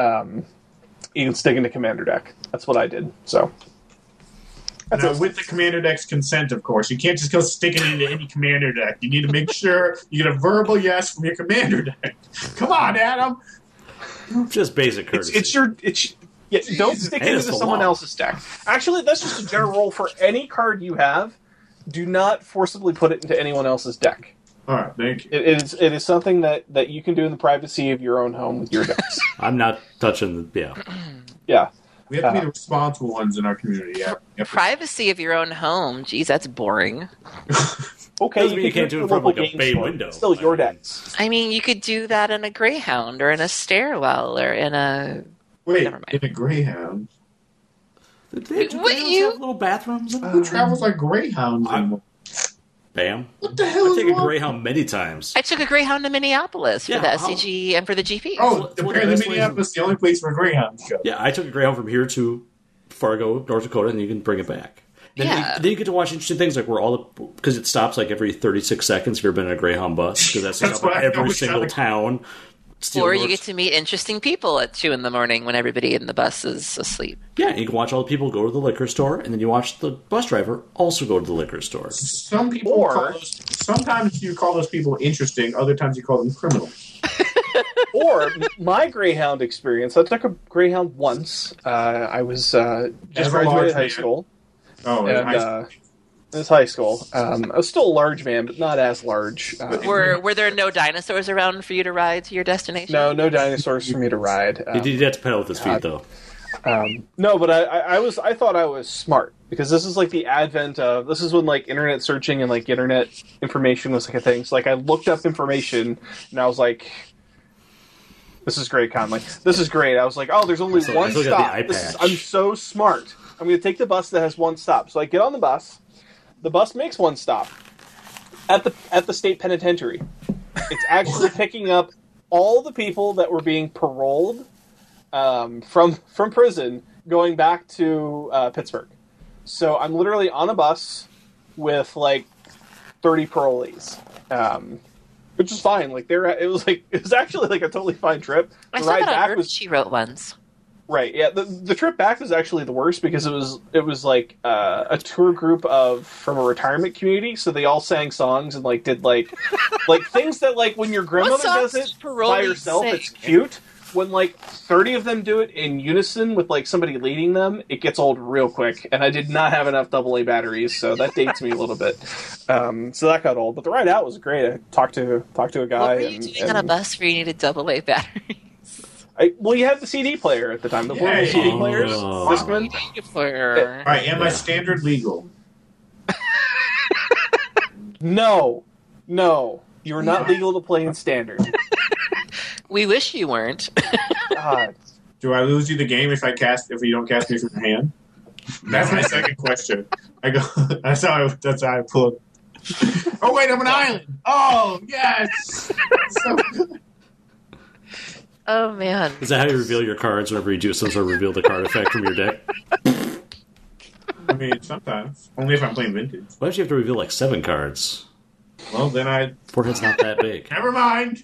you can stick into Commander deck. That's what I did. So Now, with the Commander deck's consent, of course. You can't just go sticking into any Commander deck. You need to make sure you get a verbal yes from your Commander deck. Come on, Adam! Just basic courtesy. Don't stick into someone else's deck. Actually, that's just a general rule for any card you have. Do not forcibly put it into anyone else's deck. All right, thank you. It is something that you can do in the privacy of your own home with your decks. I'm not touching the... Yeah. We have to be the responsible ones in our community. Yeah. Privacy of your own home. Geez, that's boring. Okay, you can't do it from like a bay window. It's still your decks. I mean, you could do that in a Greyhound or in a Stairwell or in a... Wait, in a Greyhound? Do Greyhounds have little bathrooms? Who travels like Greyhounds anymore? Bam. What the hell I've taken a Greyhound many times. I took a Greyhound to Minneapolis for the SCG and for the GP. Oh, apparently Minneapolis is the only place where Greyhounds go. Yeah, I took a Greyhound from here to Fargo, North Dakota, and you can bring it back. Then you get to watch interesting things like because it stops like every 36 seconds if you've ever been in a Greyhound bus, because that's like every single town. Or you get to meet interesting people at 2 a.m. when everybody in the bus is asleep. Yeah, you can watch all the people go to the liquor store, and then you watch the bus driver also go to the liquor store. Sometimes you call those people interesting, other times you call them criminals. Or my Greyhound experience, I took a Greyhound once. I was just graduated high school. Oh, and it was high school. I was still a large man, but not as large. Were there no dinosaurs around for you to ride to your destination? No dinosaurs for me to ride. He did have to pedal with his feet, though. No, but I thought I was smart, because this is like the advent of, this is when like internet searching and like internet information was like a thing. So like I looked up information and I was like, this is great, Conley. This is great. I was like, oh, there's only one stop. I'm so smart. I'm going to take the bus that has one stop. So I get on the bus. The bus makes one stop at the state penitentiary. It's actually picking up all the people that were being paroled from prison going back to Pittsburgh. So I'm literally on a bus with like 30 parolees, which is fine. Like it was actually like a totally fine trip. I saw that on She wrote once. Right, yeah. The trip back was actually the worst because it was like a tour group from a retirement community, so they all sang songs and like did like things that like when your grandmother does it by herself, it's cute. when like 30 of them do it in unison with like somebody leading them, it gets old real quick. And I did not have enough AA batteries, so that dates me a little bit. So that got old. But the ride out was great. I talked to a guy. What were you doing on a bus where you needed AA batteries? Well, you had the CD player at the time. The portable CD players. Discman. All right, am I standard legal? No. You are not legal to play in standard. We wish you weren't. God. Do I lose you the game if you don't cast me from your hand? That's my second question. I go. That's how I pull. Oh wait, I'm an island. Oh yes. So good. Oh man. Is that how you reveal your cards whenever you do some sort of reveal the card effect from your deck? I mean, sometimes. Only if I'm playing vintage. Why don't you have to reveal like 7 cards? Well, then Forehead's not that big. Never mind.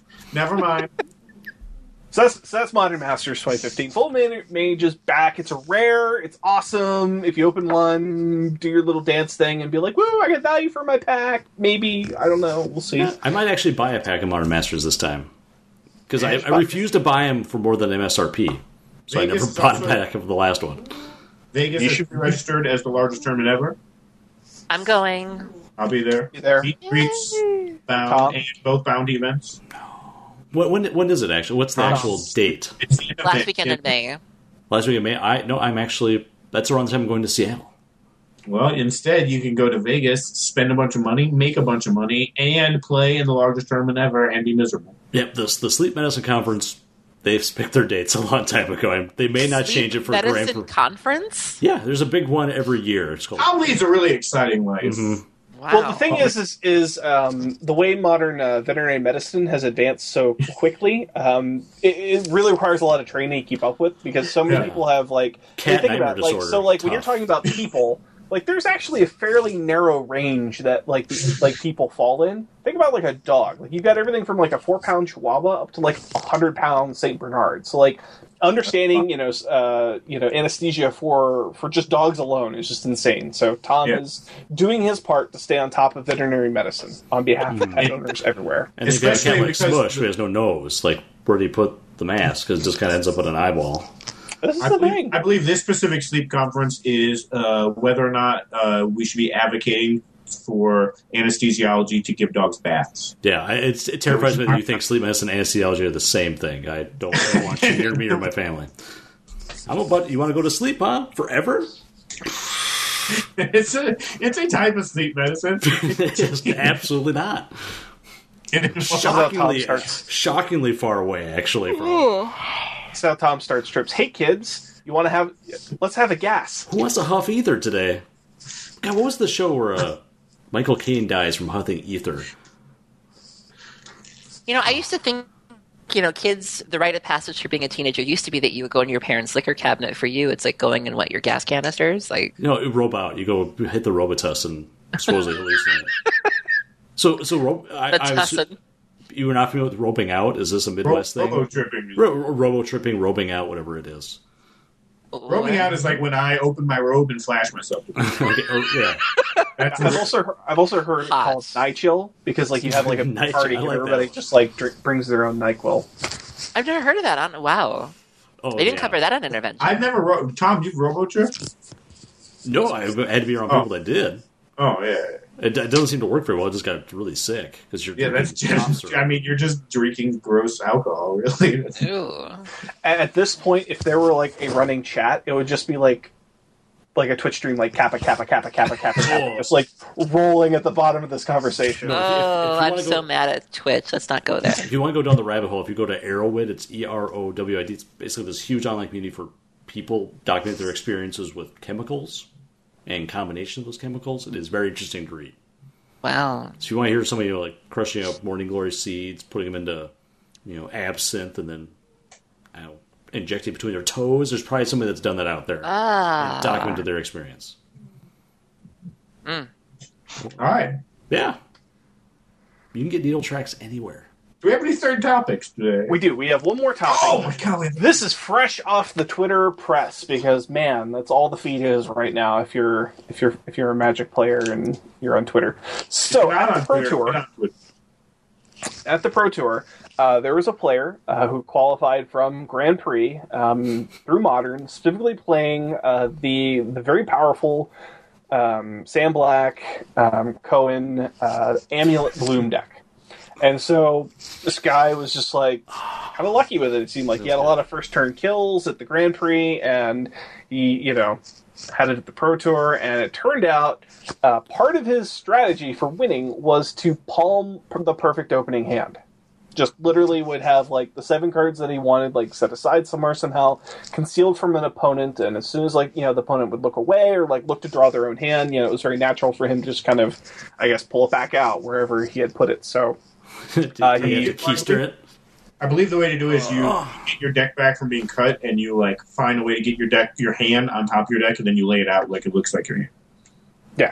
So that's Modern Masters 2015. Full Mage is back. It's a rare. It's awesome. If you open one, do your little dance thing and be like, woo, I get value for my pack. Maybe. I don't know. We'll see. Yeah, I might actually buy a pack of Modern Masters this time. Because I refused to buy them for more than MSRP. So Vegas I never bought a pack of the last one. Vegas is registered as the largest tournament ever. I'm going. I'll be there. You there? Meet greets, bound, and both bounty events. When is it actually? What's the actual date? Last weekend in May. Last week in May? I'm actually... That's around the time I'm going to Seattle. Well, instead, you can go to Vegas, spend a bunch of money, make a bunch of money, and play in the largest tournament ever and be miserable. Yep, the Sleep Medicine Conference, they've picked their dates a long time ago. They may not change it for Sleep Medicine Conference? Yeah, there's a big one every year. It's called... That leads a really exciting life. Mm-hmm. Wow. Well, the thing is the way modern veterinary medicine has advanced so quickly, it really requires a lot of training to keep up with because so many people have like cat think about disorder. So when you're talking about people, like there's actually a fairly narrow range that like people fall in. Think about like a dog. Like you've got everything from like a 4-pound Chihuahua up to like 100-pound Saint Bernard. So like understanding anesthesia for just dogs alone is just insane. So Tom is doing his part to stay on top of veterinary medicine on behalf of pet owners everywhere. And they've got a cat like Smush who has no nose. Like where do you put the mask? Because it just kind of ends up with an eyeball. This is the thing. I believe this specific sleep conference is whether or not we should be advocating for anesthesiology to give dogs baths. Yeah, it terrifies me that you think sleep medicine and anesthesiology are the same thing. I don't want you near me or my family. You want to go to sleep, huh? Forever? It's a type of sleep medicine. Just absolutely not. Shockingly far away, actually. That's how Tom starts trips. Hey, kids, let's have a gas. Who wants to huff ether today? God, what was the show where Michael Caine dies from huffing ether? I used to think, kids, the rite of passage for being a teenager used to be that you would go into your parents' liquor cabinet. For you, it's like going in your gas canisters? Like, Robout. You go hit the Robitussin and supposedly hallucinate. You were not familiar with roping out? Is this a Midwest thing? Robo-tripping. Robo-tripping, robing out, whatever it is. Robing out is like when I open my robe and flash myself. Yeah. I've also heard it called NyChill because you have like a party and everybody just brings their own NyQuil. I've never heard of that. Wow. They didn't cover that on Intervention. I've never Tom, you've robo-tripped? No, I had to be around people that did. Oh yeah. It doesn't seem to work very well. I just got really sick because you're that's just. You're just drinking gross alcohol, really. Ew. At this point, if there were a running chat, it would just be like a Twitch stream, Kappa Kappa Kappa Kappa Kappa Kappa, just rolling at the bottom of this conversation. I'm so mad at Twitch. Let's not go there. If you want to go down the rabbit hole, if you go to Arrowid, it's EROWID. It's basically this huge online community for people document their experiences with chemicals and combination of those chemicals. It is very interesting to read. Wow. So if you want to hear somebody crushing up Morning Glory seeds, putting them into absinthe, and then injecting between their toes, there's probably somebody that's done that out there and documented their experience. All right. Yeah. You can get needle tracks anywhere. Do we have any third topics today? We do. We have one more topic. Oh my god! This is fresh off the Twitter press because man, that's all the feed is right now. If you're a Magic player and you're on Twitter, so at the Pro Tour, there was a player who qualified from Grand Prix through Modern, specifically playing the very powerful Sam Black, Cohen, Amulet Bloom deck. And so this guy was just like kind of lucky with it. It seemed like he had a lot of first turn kills at the Grand Prix, and he, had it at the Pro Tour. And it turned out part of his strategy for winning was to palm the perfect opening hand. Just literally would have like the 7 cards that he wanted like set aside somewhere somehow, concealed from an opponent, and as soon as the opponent would look away or like look to draw their own hand, it was very natural for him to just kind of, I guess, pull it back out wherever he had put it. So he keister it. I believe the way to do it is you get your deck back from being cut, and you like find a way to get your hand on top of your deck, and then you lay it out like it looks like your hand. Yeah.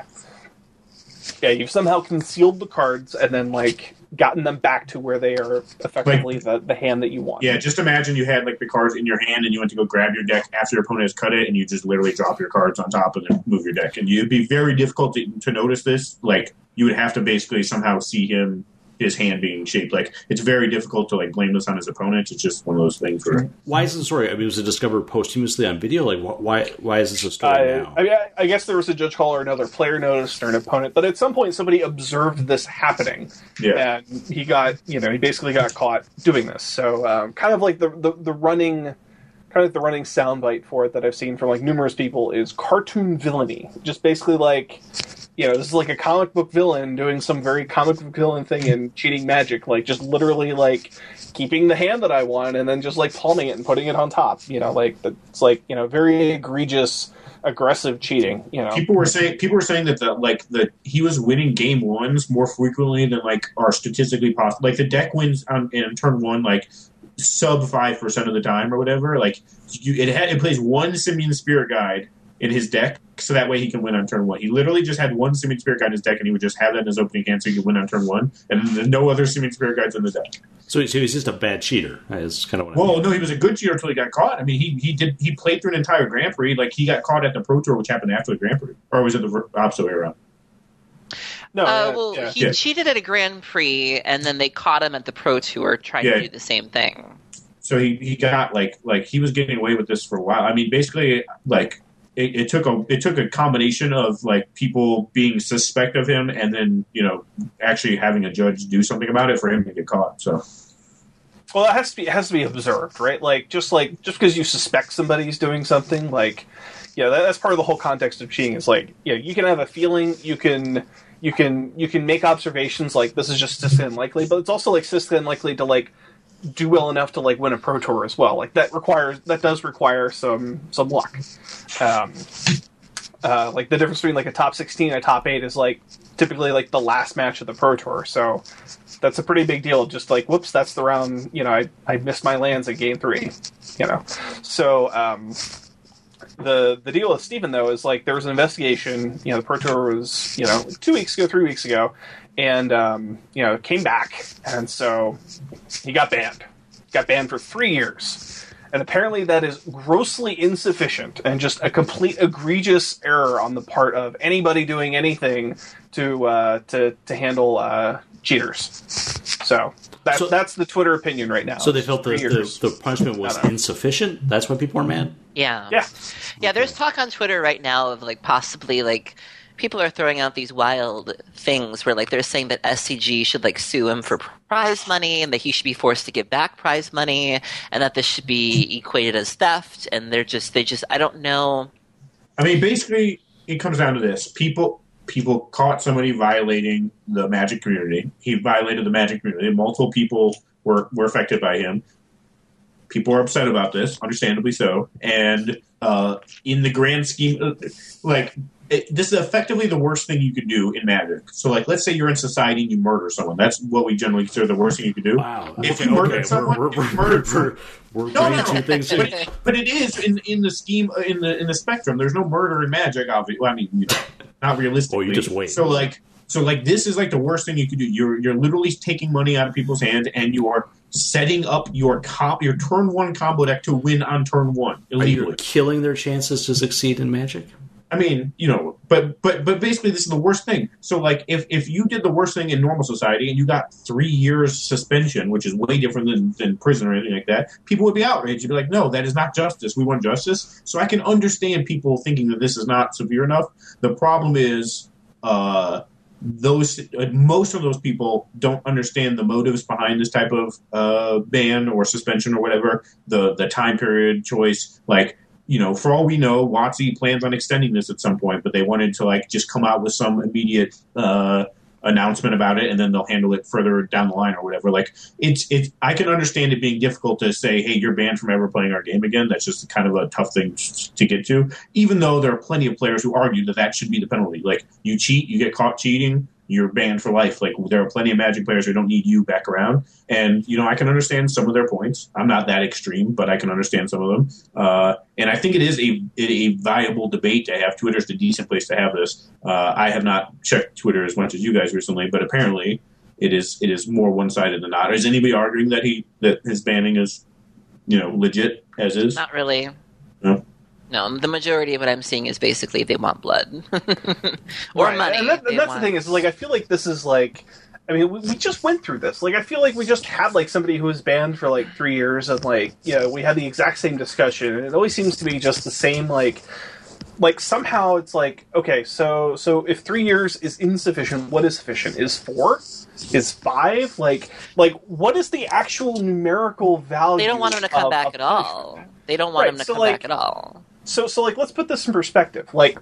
Yeah, you've somehow concealed the cards and then like gotten them back to where they are effectively the hand that you want. Yeah, just imagine you had like the cards in your hand and you went to go grab your deck after your opponent has cut it, and you just literally drop your cards on top and then move your deck. And it'd be very difficult to notice this. Like, you would have to basically somehow see his hand being shaped. Like, it's very difficult to like blame this on his opponent. It's just one of those things. Why is this a story? I mean, was it discovered posthumously on video? Like, why is this a story now? I guess there was a judge call or another player noticed or an opponent, but at some point somebody observed this happening. Yeah. And he got, he basically got caught doing this. So kind of like the running soundbite for it that I've seen from like numerous people is cartoon villainy. Just basically like, this is like a comic book villain doing some very comic book villain thing and cheating Magic, like just literally like keeping the hand that I want and then just like palming it and putting it on top. It's like very egregious, aggressive cheating. People were saying that he was winning game ones more frequently than like are statistically possible. Like the deck wins in turn one like sub 5% of the time or whatever. Like it plays one Simian Spirit Guide in his deck, so that way he can win on turn one. He literally just had one Simian Spirit Guide in his deck, and he would just have that in his opening hand so he could win on turn one, and then no other Simian Spirit Guides in the deck. So he's just a bad cheater. Is kind of what Well, no, he was a good cheater until he got caught. I mean, he played through an entire Grand Prix. Like, he got caught at the Pro Tour, which happened after the Grand Prix. Or was it the opposite way around? No, he cheated at a Grand Prix, and then they caught him at the Pro Tour trying to do the same thing. So he got, like he was getting away with this for a while. I mean, basically, like... It took a combination of like people being suspect of him and then actually having a judge do something about it for him to get caught. So, well, it has to be observed, right? Like just because you suspect somebody's doing something, like that's part of the whole context of cheating. Is like you can have a feeling, you can make observations like this is just statistically unlikely, but it's also like statistically unlikely to like do well enough to like win a Pro Tour as well. Like that does require some luck. Like the difference between like a top 16 and a top 8 is like typically like the last match of the Pro Tour. So that's a pretty big deal. Just like, whoops, that's the round. I missed my lands at game 3. So the deal with Steven though is like there was an investigation. The Pro Tour was 2 weeks ago, 3 weeks ago. And, came back, and so he got banned. Got banned for 3 years. And apparently that is grossly insufficient and just a complete egregious error on the part of anybody doing anything to handle cheaters. So that's the Twitter opinion right now. So they felt the punishment was insufficient? That's why people are mad? Yeah. Yeah, there's talk on Twitter right now of like possibly like people are throwing out these wild things where like they're saying that SCG should like sue him for prize money and that he should be forced to give back prize money and that this should be equated as theft, and they just I don't know. I mean, basically it comes down to this. People caught somebody violating the Magic community. He violated the Magic community. Multiple people were affected by him. People are upset about this, understandably so. And in the grand scheme, this is effectively the worst thing you could do in Magic. So, like, let's say you're in society and you murder someone. That's what we generally consider the worst thing you could do. Wow. If you murder someone, we're bringing two things in. But it is in the scheme in the spectrum. There's no murder in Magic. Obviously, well, I mean, not realistically. Oh, you just wait. So this is like the worst thing you could do. You're literally taking money out of people's hands, and you are setting up your turn 1 combo deck to win on turn 1 illegally. Are you killing their chances to succeed in Magic? I mean, But basically, this is the worst thing. So, like, if you did the worst thing in normal society and you got 3 years suspension, which is way different than prison or anything like that, people would be outraged. You'd be like, no, that is not justice. We want justice. So I can understand people thinking that this is not severe enough. The problem is most of those people don't understand the motives behind this type of ban or suspension or whatever, the time period choice, like, you know, for all we know, WotC plans on extending this at some point, but they wanted to like just come out with some immediate announcement about it, and then they'll handle it further down the line or whatever. Like, it's. I can understand it being difficult to say, hey, you're banned from ever playing our game again. That's just kind of a tough thing to get to. Even though there are plenty of players who argue that should be the penalty. Like, you cheat, you get caught cheating, you're banned for life. Like, there are plenty of Magic players who don't need you back around. And, you know, I can understand some of their points. I'm not that extreme, but I can understand some of them. And I think it is a viable debate to have. Twitter's the decent place to have this. I have not checked Twitter as much as you guys recently, but apparently it is more one-sided than not. Is anybody arguing that his banning is, you know, legit as is? Not really. No? No, the majority of what I'm seeing is basically they want blood or money. And that's the thing is, like, I feel like this is like, I mean, we just went through this. Like, I feel like we just had like somebody who was banned for like 3 years, and like, you know, we had the exact same discussion, and it always seems to be just the same. Like somehow it's like, okay, so if 3 years is insufficient, what is sufficient? Is 4? Is 5? Like what is the actual numerical value? They don't want him to come back at all. They don't want him to come back at all. So like, let's put this in perspective. Like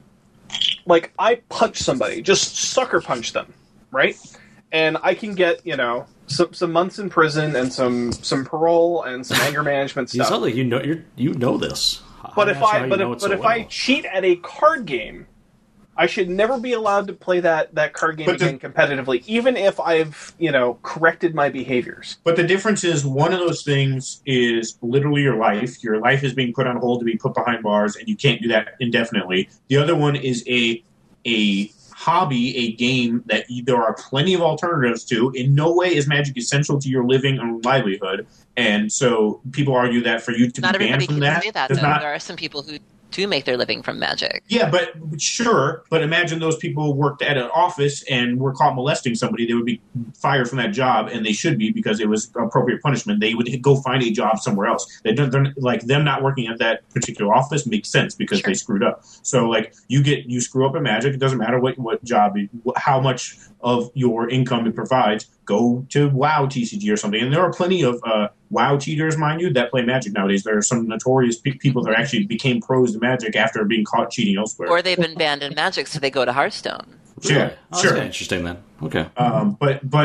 I punch somebody, just sucker punch them, right? And I can get, you know, some months in prison and some parole and some anger management stuff. You sound like you know this. But if I cheat at a card game, I should never be allowed to play that card game again competitively, even if I've, you know, corrected my behaviors. But the difference is, one of those things is literally your life. Your life is being put on hold to be put behind bars, and you can't do that indefinitely. The other one is a hobby, a game that there are plenty of alternatives to. In no way is Magic essential to your living and livelihood. And so people argue that for you to be banned from that. Not everybody can say that, though. There are some people who do make their living from Magic. Yeah, but sure. But imagine those people worked at an office and were caught molesting somebody. They would be fired from that job, and they should be, because it was appropriate punishment. They would go find a job somewhere else. They're like, them not working at that particular office makes sense because they screwed up. So like, you screw up at Magic. It doesn't matter what job, how much of your income it provides. Go to WoW TCG or something. And there are plenty of WoW cheaters, mind you, that play Magic nowadays. There are some notorious people that actually became pros in Magic after being caught cheating elsewhere. Or they've been banned in Magic, so they go to Hearthstone. Sure, That's interesting then. Okay. I'm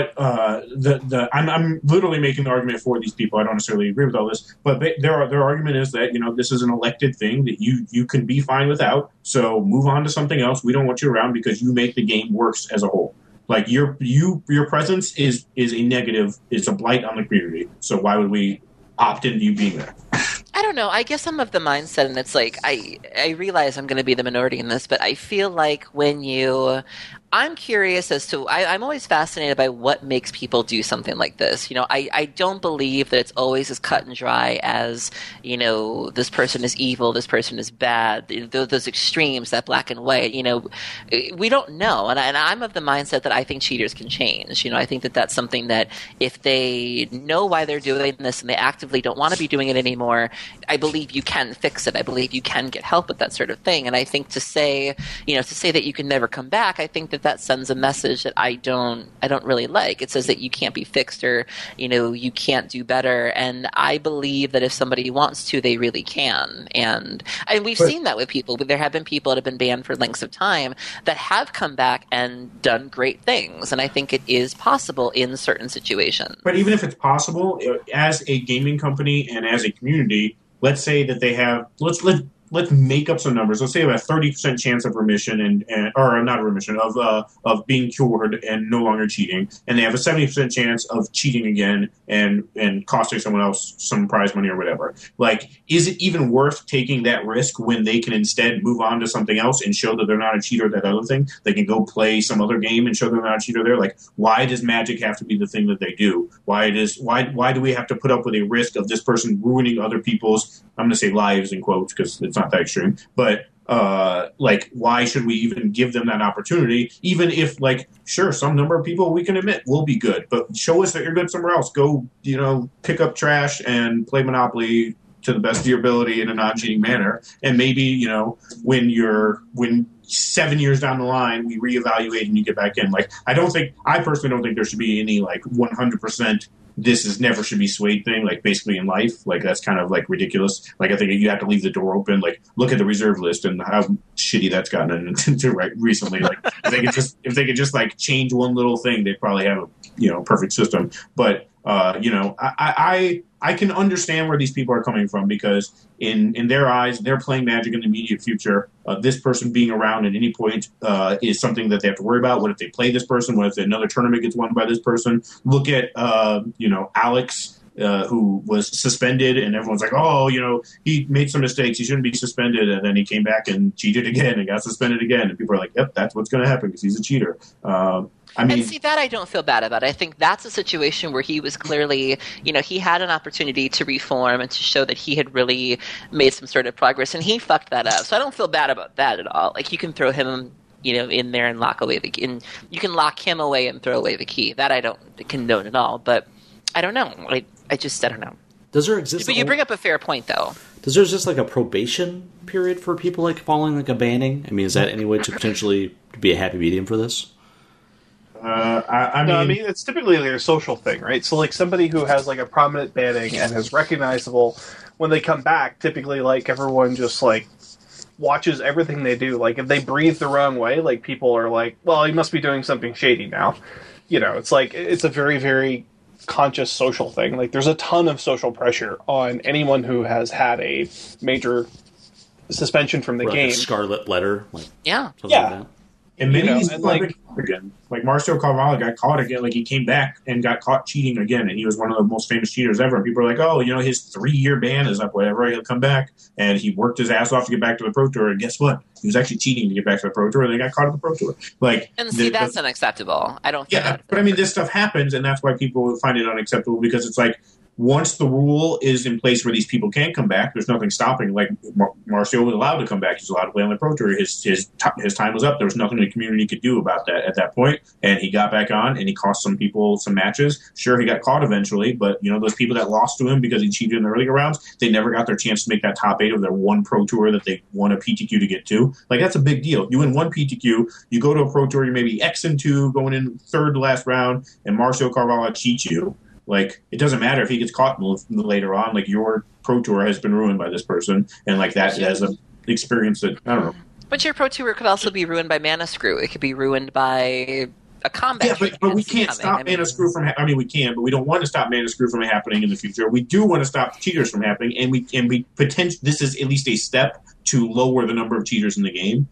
literally making the argument for these people. I don't necessarily agree with all this, but their argument is that, you know, this is an elected thing that you can be fine without. So move on to something else. We don't want you around because you make the game worse as a whole. Like, your presence is a negative. It's a blight on the community. So why would we opt into you being there? I don't know. I guess I'm of the mindset, and it's like, I realize I'm going to be the minority in this, but I feel like I'm curious as to, I'm always fascinated by what makes people do something like this. You know, I don't believe that it's always as cut and dry as, you know, this person is evil, this person is bad, those extremes, that black and white, you know, we don't know. And I'm of the mindset that I think cheaters can change. You know, I think that that's something that if they know why they're doing this and they actively don't want to be doing it anymore, I believe you can fix it. I believe you can get help with that sort of thing. And I think to say that you can never come back, I think that sends a message that I don't really like. It says that you can't be fixed, or, you know, you can't do better. And I believe that if somebody wants to, they really can. And we've seen that with people. There have been people that have been banned for lengths of time that have come back and done great things. And I think it is possible in certain situations. But even if it's possible, as a gaming company and as a community, let's say that they have, let's make up some numbers. Let's say about 30% chance of remission or not remission, of being cured and no longer cheating, and they have a 70% chance of cheating again and costing someone else some prize money or whatever. Like, is it even worth taking that risk when they can instead move on to something else and show that they're not a cheater? That other thing, they can go play some other game and show they're not a cheater there. Like, why does Magic have to be the thing that they do? Why do we have to put up with a risk of this person ruining other people's, I'm going to say lives in quotes because it's not that extreme, but like, why should we even give them that opportunity? Even if, like, sure, some number of people we can admit will be good, but show us that you're good somewhere else. Go, pick up trash and play Monopoly to the best of your ability in a non-cheating manner. And maybe, when 7 years down the line, we reevaluate and you get back in. Like, I personally don't think there should be any, like, 100% this is never should be swayed thing, like, basically in life. Like, that's kind of, like, ridiculous. Like, I think you have to leave the door open. Like, look at the reserve list and how shitty that's gotten into recently. Like, if they could just like change one little thing, they'd probably have a perfect system. But I can understand where these people are coming from, because in their eyes, they're playing Magic in the immediate future. This person being around at any point is something that they have to worry about. What if they play this person? What if another tournament gets won by this person? Look at, Alex, who was suspended, and everyone's like, oh, he made some mistakes. He shouldn't be suspended. And then he came back and cheated again and got suspended again. And people are like, yep, that's what's going to happen because he's a cheater. And see, that I don't feel bad about. I think that's a situation where he was clearly, he had an opportunity to reform and to show that he had really made some sort of progress, and he fucked that up. So I don't feel bad about that at all. Like, you can throw him, in there and lock away the key. And you can lock him away and throw away the key. That I don't condone at all. But I don't know. I don't know. Does there exist? But you bring up a fair point, though. Does there exist like a probation period for people like following like a banning? I mean, is that any way to potentially be a happy medium for this? I mean, it's typically like a social thing, right? So, like, somebody who has like a prominent banning and is recognizable, when they come back, typically, like, everyone just like watches everything they do. Like, if they breathe the wrong way, like, people are like, well, he must be doing something shady now. It's like, it's a very, very conscious social thing. Like, there's a ton of social pressure on anyone who has had a major suspension from the game. A scarlet letter. Yeah. Like that. And many of these people again. Like, Marcio Carvalho got caught again. Like, he came back and got caught cheating again, and he was one of the most famous cheaters ever. And people are like, oh, his 3-year ban is up, whatever. He'll come back. And he worked his ass off to get back to the Pro Tour. And guess what? He was actually cheating to get back to the Pro Tour, and they got caught at the Pro Tour. And see, that's unacceptable. I don't think that. But I mean, this stuff happens, and that's why people find it unacceptable, because it's like, once the rule is in place where these people can't come back, there's nothing stopping. Like, Marcio was allowed to come back. He's allowed to play on the Pro Tour. His time was up. There was nothing the community could do about that at that point. And he got back on, and he cost some people some matches. Sure, he got caught eventually, but, those people that lost to him because he cheated in the earlier rounds, they never got their chance to make that top 8 of their one Pro Tour that they won a PTQ to get to. Like, that's a big deal. You win one PTQ, you go to a Pro Tour, you're maybe X and 2, going in third to last round, and Marcio Carvalho cheats you. Like, it doesn't matter if he gets caught later on. Like, your Pro Tour has been ruined by this person, and like that as an experience that, I don't know. But your Pro Tour could also be ruined by Mana Screw. It could be ruined by a combat. Yeah, but we can't stop Mana Screw from. I mean, we can, but we don't want to stop Mana Screw from happening in the future. We do want to stop cheaters from happening, and we potentially, this is at least a step to lower the number of cheaters in the game.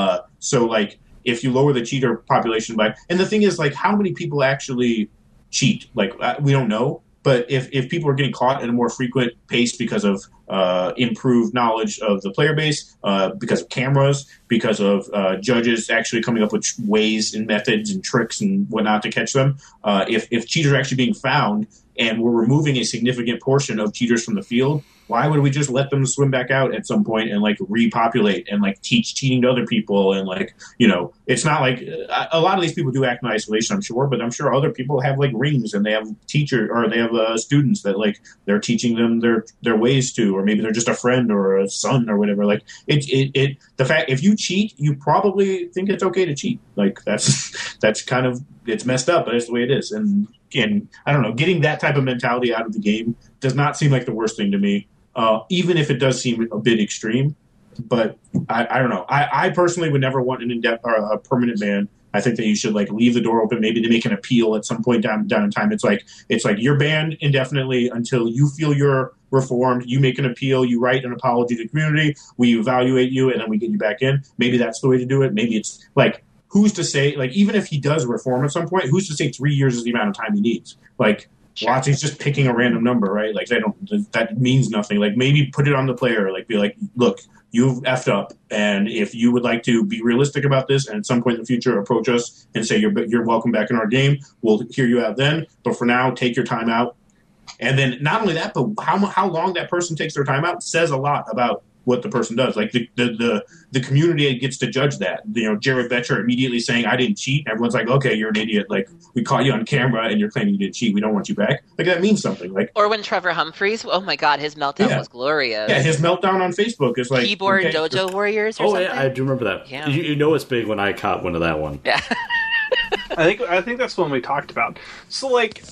So, like, if you lower the cheater population by, and the thing is, like, how many people actually cheat? Like, we don't know, but if people are getting caught at a more frequent pace because of improved knowledge of the player base, because of cameras, because of judges actually coming up with ways and methods and tricks and whatnot to catch them, if cheaters are actually being found and we're removing a significant portion of cheaters from the field, why would we just let them swim back out at some point and, like, repopulate and, like, teach cheating to other people? And, like, it's not like a lot of these people do act in isolation, I'm sure, but I'm sure other people have, like, rings, and they have they have students that, like, they're teaching them their ways to, or maybe they're just a friend or a son or whatever. Like, the fact, if you cheat, you probably think it's okay to cheat. Like, that's kind of, it's messed up, but it's the way it is. And I don't know, getting that type of mentality out of the game does not seem like the worst thing to me. Even if it does seem a bit extreme, but I don't know. I personally would never want an in-depth or a permanent ban. I think that you should, like, leave the door open. Maybe they make an appeal at some point down in time. It's like you're banned indefinitely until you feel you're reformed. You make an appeal. You write an apology to the community. We evaluate you, and then we get you back in. Maybe that's the way to do it. Maybe it's like, who's to say? Like, even if he does reform at some point, who's to say 3 years is the amount of time he needs? Like, Watsy's just picking a random number, right? Like, that means nothing. Like, maybe put it on the player. Like, be like, look, you've effed up, and if you would like to be realistic about this, and at some point in the future approach us and say you're welcome back in our game, we'll hear you out then. But for now, take your time out. And then not only that, but how long that person takes their time out says a lot about what the person does. Like the community gets to judge that. Jared Vetcher immediately saying, "I didn't cheat." Everyone's like, "Okay, you're an idiot. Like, we caught you on camera and you're claiming you didn't cheat. We don't want you back." Like, that means something. Like, or when Trevor Humphreys, oh my God, his meltdown was glorious. Yeah, his meltdown on Facebook is like keyboard dojo warriors. Or something? Yeah, I do remember that. Yeah. You know it's big when I caught wind of that one. Yeah. I think that's one we talked about. So like,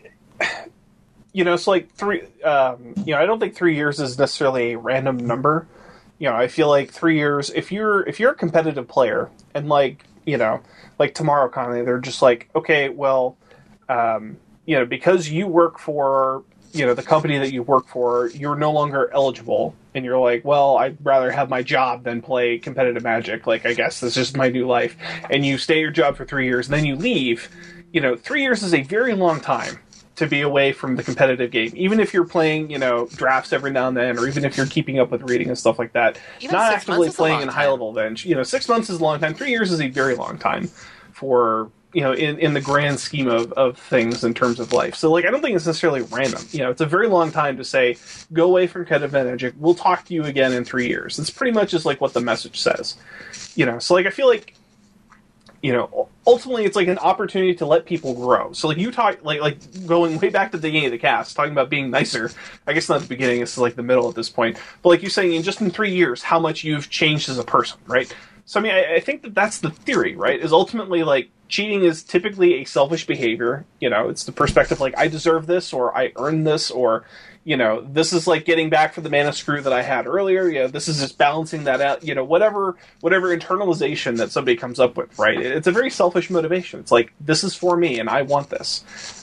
it's like I don't think 3 years is necessarily a random number. I feel like 3 years, if you're a competitive player and like Tomorrow Conley, they're just like, okay, well, because you work for, the company that you work for, you're no longer eligible. And you're like, well, I'd rather have my job than play competitive Magic. Like, I guess this is my new life. And you stay at your job for 3 years and then you leave. 3 years is a very long time to be away from the competitive game. Even if you're playing, drafts every now and then, or even if you're keeping up with reading and stuff like that. Even not actively playing in high-level events. 6 months is a long time. 3 years is a very long time for, in the grand scheme of things in terms of life. So, like, I don't think it's necessarily random. It's a very long time to say, go away from competitive Magic. We'll talk to you again in 3 years. It's pretty much just like what the message says. So, like, I feel like, ultimately it's like an opportunity to let people grow. So like you talk, like going way back to the beginning of the cast, talking about being nicer. I guess not the beginning, it's like the middle at this point. But like you're saying, just in 3 years, how much you've changed as a person, right? So I mean, I think that's the theory, right? Is ultimately like cheating is typically a selfish behavior. It's the perspective like I deserve this, or I earned this, or this is like getting back for the mana screw that I had earlier. This is just balancing that out. Whatever internalization that somebody comes up with, right? It's a very selfish motivation. It's like, this is for me and I want this.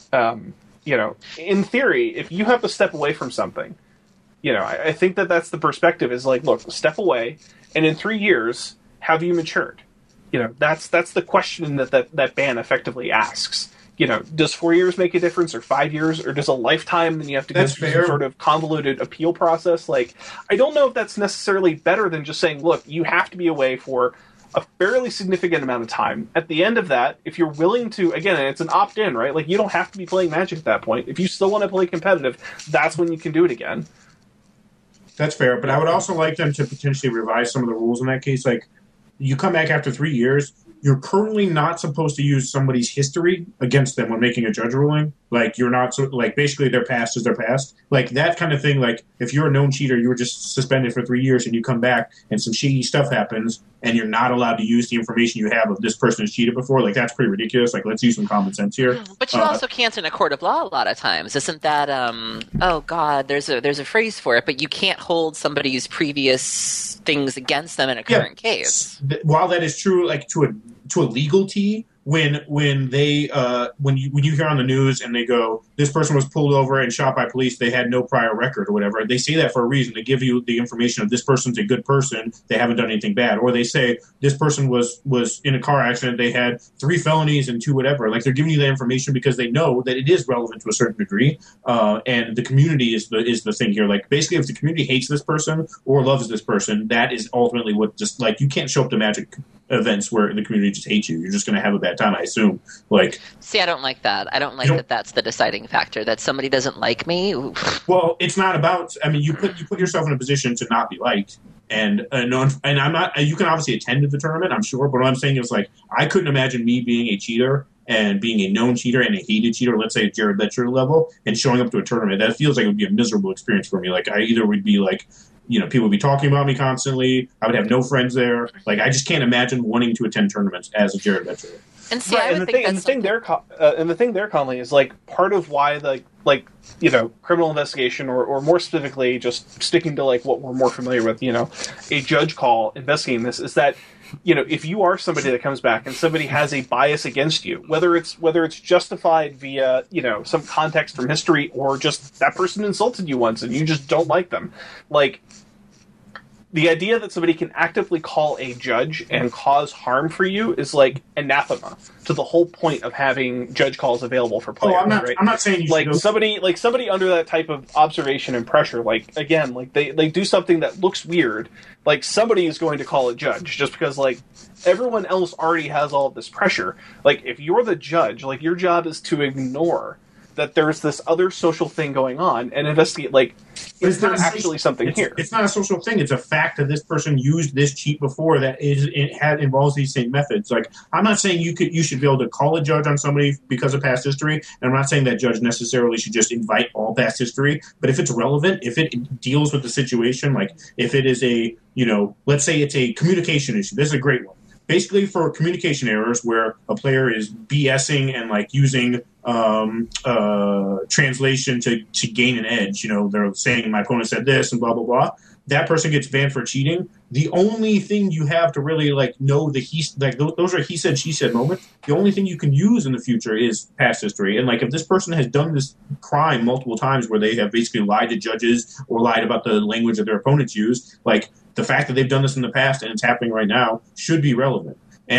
In theory, if you have to step away from something, I think that's the perspective is like, look, step away, and in 3 years, have you matured? That's the question that ban effectively asks. Does 4 years make a difference, or 5 years, or does a lifetime, and you have to go through some sort of convoluted appeal process? Like, I don't know if that's necessarily better than just saying, look, you have to be away for a fairly significant amount of time. At the end of that, if you're willing to, again, it's an opt-in, right? Like, you don't have to be playing Magic at that point. If you still want to play competitive, that's when you can do it again. That's fair, but I would also like them to potentially revise some of the rules in that case. Like, you come back after 3 years, you're currently not supposed to use somebody's history against them when making a judge ruling. Like, you're not, basically their past is their past. Like, that kind of thing, like, if you're a known cheater, you were just suspended for 3 years and you come back and some shady stuff happens and you're not allowed to use the information you have of this person has cheated before, like, that's pretty ridiculous. Like, let's use some common sense here. But you also can't in a court of law a lot of times. Isn't that, oh God, there's a phrase for it, but you can't hold somebody's previous things against them in a current case. While that is true, like, to a legal T, when you hear on the news and they go, this person was pulled over and shot by police, they had no prior record or whatever, they say that for a reason. They give you the information of this person's a good person, they haven't done anything bad. Or they say this person was in a car accident, they had 3 felonies and 2 whatever. Like, they're giving you that information because they know that it is relevant to a certain degree. And the community is the thing here. Like, basically, if the community hates this person or loves this person, that is ultimately what just, like, you can't show up to Magic events where the community just hates you. You're just going to have a bad time, I assume. Like, see, I don't like that. I don't like that. That's the deciding factor. That somebody doesn't like me. Oof. Well, it's not about. I mean, you put yourself in a position to not be liked, and I'm not. You can obviously attend to the tournament, I'm sure. But what I'm saying is, like, I couldn't imagine me being a cheater and being a known cheater and a hated cheater, let's say at Jared Vetcher level, and showing up to a tournament. That feels like it would be a miserable experience for me. Like, I either would be like, people would be talking about me constantly. I would have no friends there. Like, I just can't imagine wanting to attend tournaments as a Jared Vetcher. And see, right, and the thing there, Conley, is like part of why criminal investigation, or more specifically, just sticking to like what we're more familiar with, a judge call investigating this, is that if you are somebody that comes back and somebody has a bias against you, whether it's justified via some context from history, or just that person insulted you once and you just don't like them, like, the idea that somebody can actively call a judge and cause harm for you is like anathema to the whole point of having judge calls available for players. I'm not saying you like somebody under that type of observation and pressure. Like, again, like they do something that looks weird. Like, somebody is going to call a judge just because like everyone else already has all of this pressure. Like, if you're the judge, like, your job is to ignore that there's this other social thing going on and investigate, like, is there actually something here? It's not a social thing. It's a fact that this person used this cheat before that involves these same methods. Like, I'm not saying you should be able to call a judge on somebody because of past history, and I'm not saying that judge necessarily should just invite all past history, but if it's relevant, if it deals with the situation, like if it is a, let's say it's a communication issue. This is a great one. Basically, for communication errors where a player is BSing and like using translation to gain an edge, they're saying my opponent said this and blah blah blah. That person gets banned for cheating. The only thing you have to really know those are he said she said moments. The only thing you can use in the future is past history. And like if this person has done this crime multiple times where they have basically lied to judges or lied about the language that their opponents use, like the fact that they've done this in the past and it's happening right now should be relevant.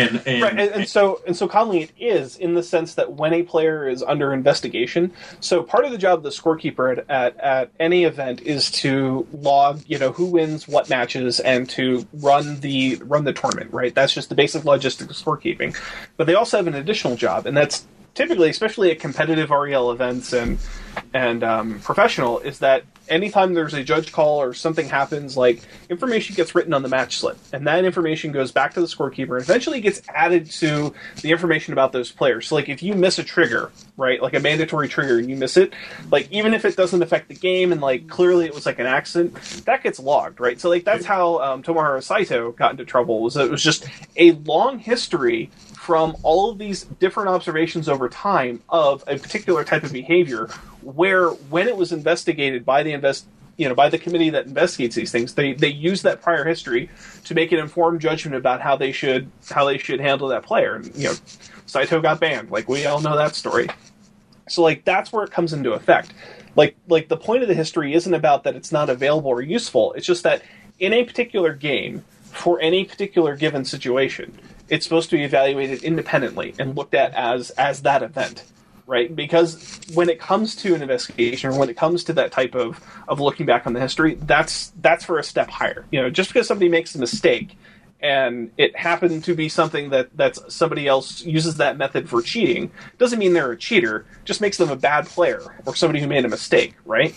And so Conley, it is in the sense that when a player is under investigation, so part of the job of the scorekeeper at any event is to log, who wins what matches and to run the tournament, right? That's just the basic logistics of scorekeeping. But they also have an additional job, and that's typically, especially at competitive REL events and professional, is that anytime there's a judge call or something happens, like information gets written on the match slip, and that information goes back to the scorekeeper and eventually gets added to the information about those players. So like if you miss a trigger, right, like a mandatory trigger and you miss it, like even if it doesn't affect the game and like clearly it was like an accident, that gets logged, right? So like that's how Tomohiro Saito got into trouble, it was just a long history from all of these different observations over time of a particular type of behavior, where when it was investigated by the by the committee that investigates these things, they use that prior history to make an informed judgment about how they should handle that player. And Saito got banned, like we all know that story. So like that's where it comes into effect. Like the point of the history isn't about that it's not available or useful. It's just that in a particular game, for any particular given situation, it's supposed to be evaluated independently and looked at as that event, right? Because when it comes to an investigation or when it comes to that type of looking back on the history, that's for a step higher. Just because somebody makes a mistake and it happened to be something that's somebody else uses that method for cheating, doesn't mean they're a cheater, just makes them a bad player or somebody who made a mistake, right?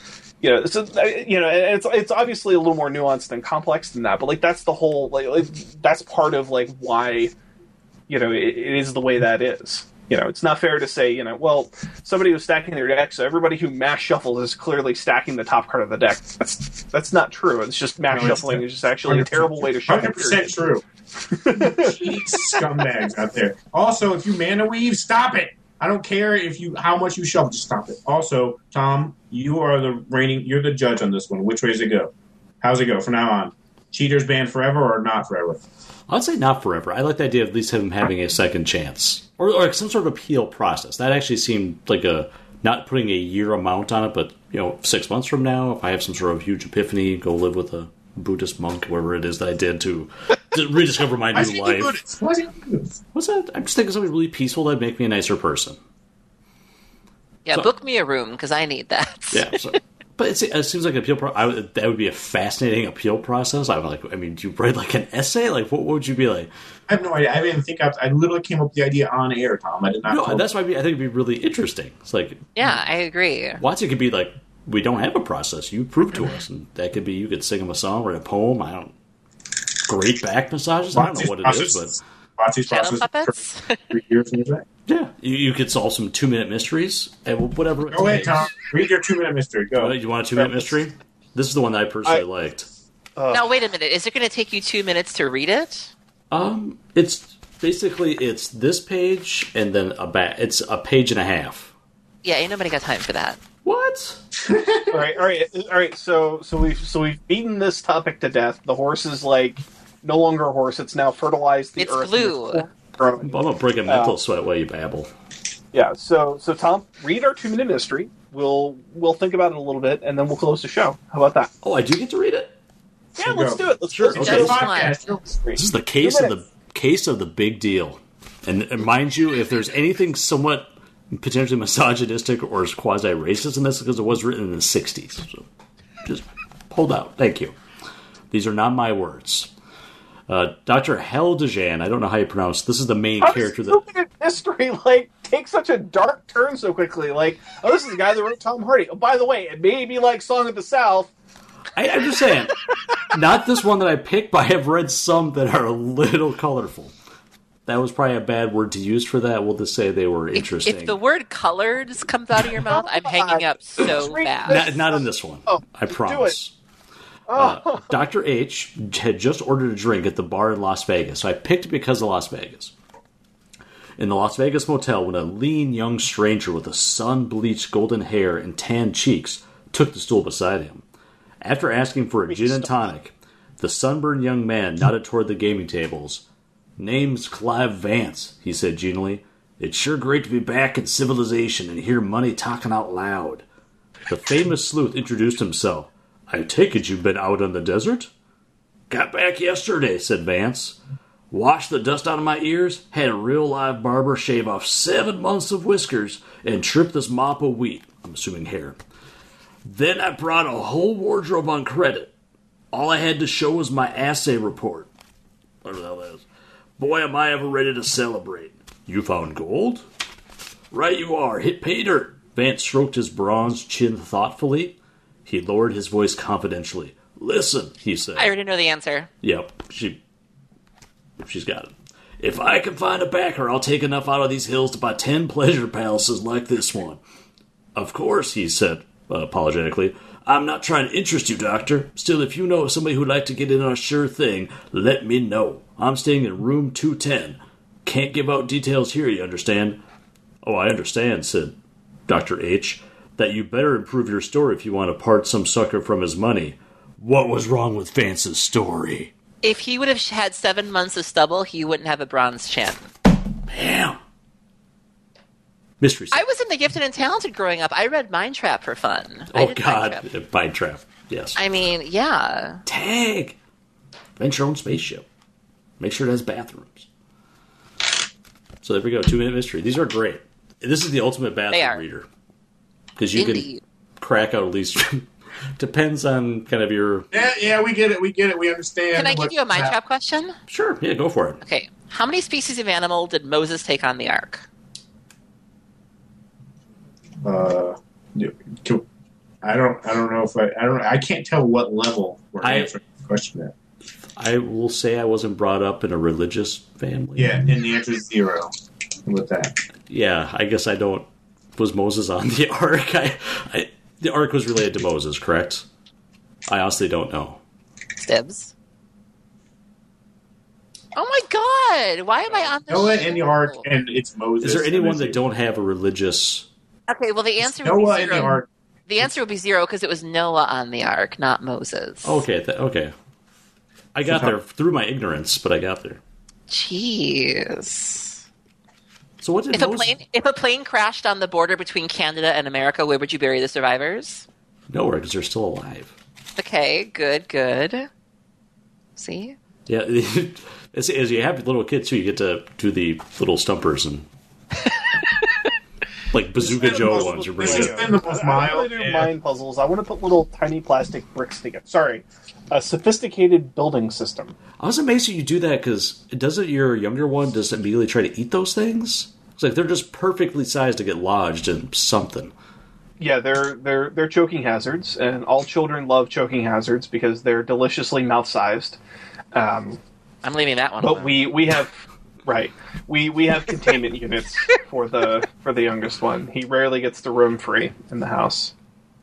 It's obviously a little more nuanced and complex than that, but like that's the whole that's part of like why it is the way that is. It's not fair to say well, somebody was stacking their deck, so everybody who mass shuffles is clearly stacking the top card of the deck. That's not true. It's just mass shuffling is just actually a terrible way to shuffle. 100% true. Cheat scumbags out there. Also, if you mana weave, stop it. I don't care how much you shuffle, just stop it. Also, Tom, you're the judge on this one. Which way does it go? How's it go from now on? Cheaters banned forever or not forever? I'd say not forever. I like the idea of at least him having a second chance. Or some sort of appeal process. That actually seemed like not putting a year amount on it, but 6 months from now, if I have some sort of huge epiphany, go live with a Buddhist monk, whatever it is that I did to rediscover my new life. What's that? I'm just thinking something really peaceful that'd make me a nicer person. Yeah, so, book me a room, because I need that. Yeah, but it seems like an appeal that would be a fascinating appeal process. Do you write like an essay? Like, what would you be like? I have no idea. I didn't think I literally came up with the idea on air, Tom. I did not. No, that's why I think it'd be really interesting. It's like, yeah, I agree. Watson could be like, we don't have a process. You prove to us, and that could be you could sing him a song, write a poem. Great back massages. I don't know what it is, but Watsy's process 3 years in the back. Yeah, you could solve some 2-minute mysteries and whatever. Go ahead, Tom. Read your 2-minute mystery. Go. You want a 2-minute mystery? This is the one that I personally liked. Now, wait a minute. Is it going to take you 2 minutes to read it? It's basically this page and then it's a page and a half. Yeah, ain't nobody got time for that. What? All right. So we've beaten this topic to death. The horse is like no longer a horse. It's now fertilized the earth. It's blue. I'm gonna break a mental sweat while you babble. Yeah. So Tom, read our 2-minute mystery. We'll think about it a little bit, and then we'll close the show. How about that? Oh, I do get to read it. Yeah, let's do it. Let's do it. This is the case of the big deal. And mind you, if there's anything somewhat potentially misogynistic or quasi-racist in this, because it was written in the 60s. So just hold out. Thank you. These are not my words. Dr. Heldejan, I don't know how you pronounce. This is the main character. That history like take such a dark turn so quickly? Like, oh, this is the guy that wrote Tom Hardy. Oh, by the way, it may be like Song of the South. I'm just saying, not this one that I picked, but I have read some that are a little colorful. That was probably a bad word to use for that. We'll just say they were interesting. If the word colored comes out of your mouth, I'm hanging up so fast. Not in this one. Oh, I promise. Dr. H had just ordered a drink at the bar in Las Vegas, so I picked it because of Las Vegas. In the Las Vegas motel, when a lean young stranger with a sun-bleached golden hair and tan cheeks took the stool beside him. After asking for a gin and tonic, the sunburned young man nodded toward the gaming tables. "Name's Clive Vance," he said genially. "It's sure great to be back in civilization and hear money talking out loud." The famous sleuth introduced himself. "I take it you've been out on the desert?" "Got back yesterday," said Vance. "Washed the dust out of my ears, had a real live barber shave off 7 months of whiskers, and tripped this mop of wheat," I'm assuming hair. "Then I brought a whole wardrobe on credit. All I had to show was my assay report." Whatever the hell that is. "Boy, am I ever ready to celebrate." "You found gold?" "Right you are. Hit pay dirt." Vance stroked his bronzed chin thoughtfully. He lowered his voice confidentially. "Listen," he said. I already know the answer. Yep, she's got it. "If I can find a backer, I'll take enough out of these hills to buy 10 pleasure palaces like this one." "Of course," he said apologetically. "I'm not trying to interest you, Doctor. Still, if you know of somebody who'd like to get in on a sure thing, let me know. I'm staying in room 210. Can't give out details here, you understand?" "Oh, I understand," said Dr. H. "That you better improve your story if you want to part some sucker from his money." What was wrong with Vance's story? If he would have had 7 months of stubble, he wouldn't have a bronze chin. Bam! Mystery. I was in The Gifted and Talented growing up. I read Mind Trap for fun. Oh, God. Mind Trap. Yes. I mean, yeah. Tag! Invent your own spaceship. Make sure it has bathrooms. So there we go. 2-minute mystery. These are great. This is the ultimate bathroom reader. Because you can crack out at least... Depends on kind of your... Yeah, we get it. We understand. Can I give you a Mind Trap question? Sure. Yeah, go for it. Okay. How many species of animal did Moses take on the ark? I don't know if I can't tell what level we're answering the question at. I will say I wasn't brought up in a religious family. Yeah, and the answer is 0 with that. Yeah, I guess I don't... Was Moses on the ark? The ark was related to Moses, correct? I honestly don't know. Stibbs. Oh my God! Why am I on this Noah show? and the ark, and it's Moses. Is there anyone that don't have a religious... Okay, well the answer Noah would be 0. and the ark. The answer would be 0 because it was Noah on the ark, not Moses. Okay, okay. I got there through my ignorance, but I got there. Jeez. So what did if a plane crashed on the border between Canada and America, where would you bury the survivors? Nowhere, because they're still alive. Okay, good. See? Yeah, as you have little kids too, you get to do the little stumpers and like Bazooka Joe ones. You're bringing I want to do mind puzzles. I want to put little tiny plastic bricks together. Sorry, a sophisticated building system. I was amazed that you do that because doesn't your younger one just immediately try to eat those things? It's like they're just perfectly sized to get lodged in something. Yeah, they're choking hazards, and all children love choking hazards because they're deliciously mouth-sized. I'm leaving that one. But we have we have containment units for the youngest one. He rarely gets the room free in the house.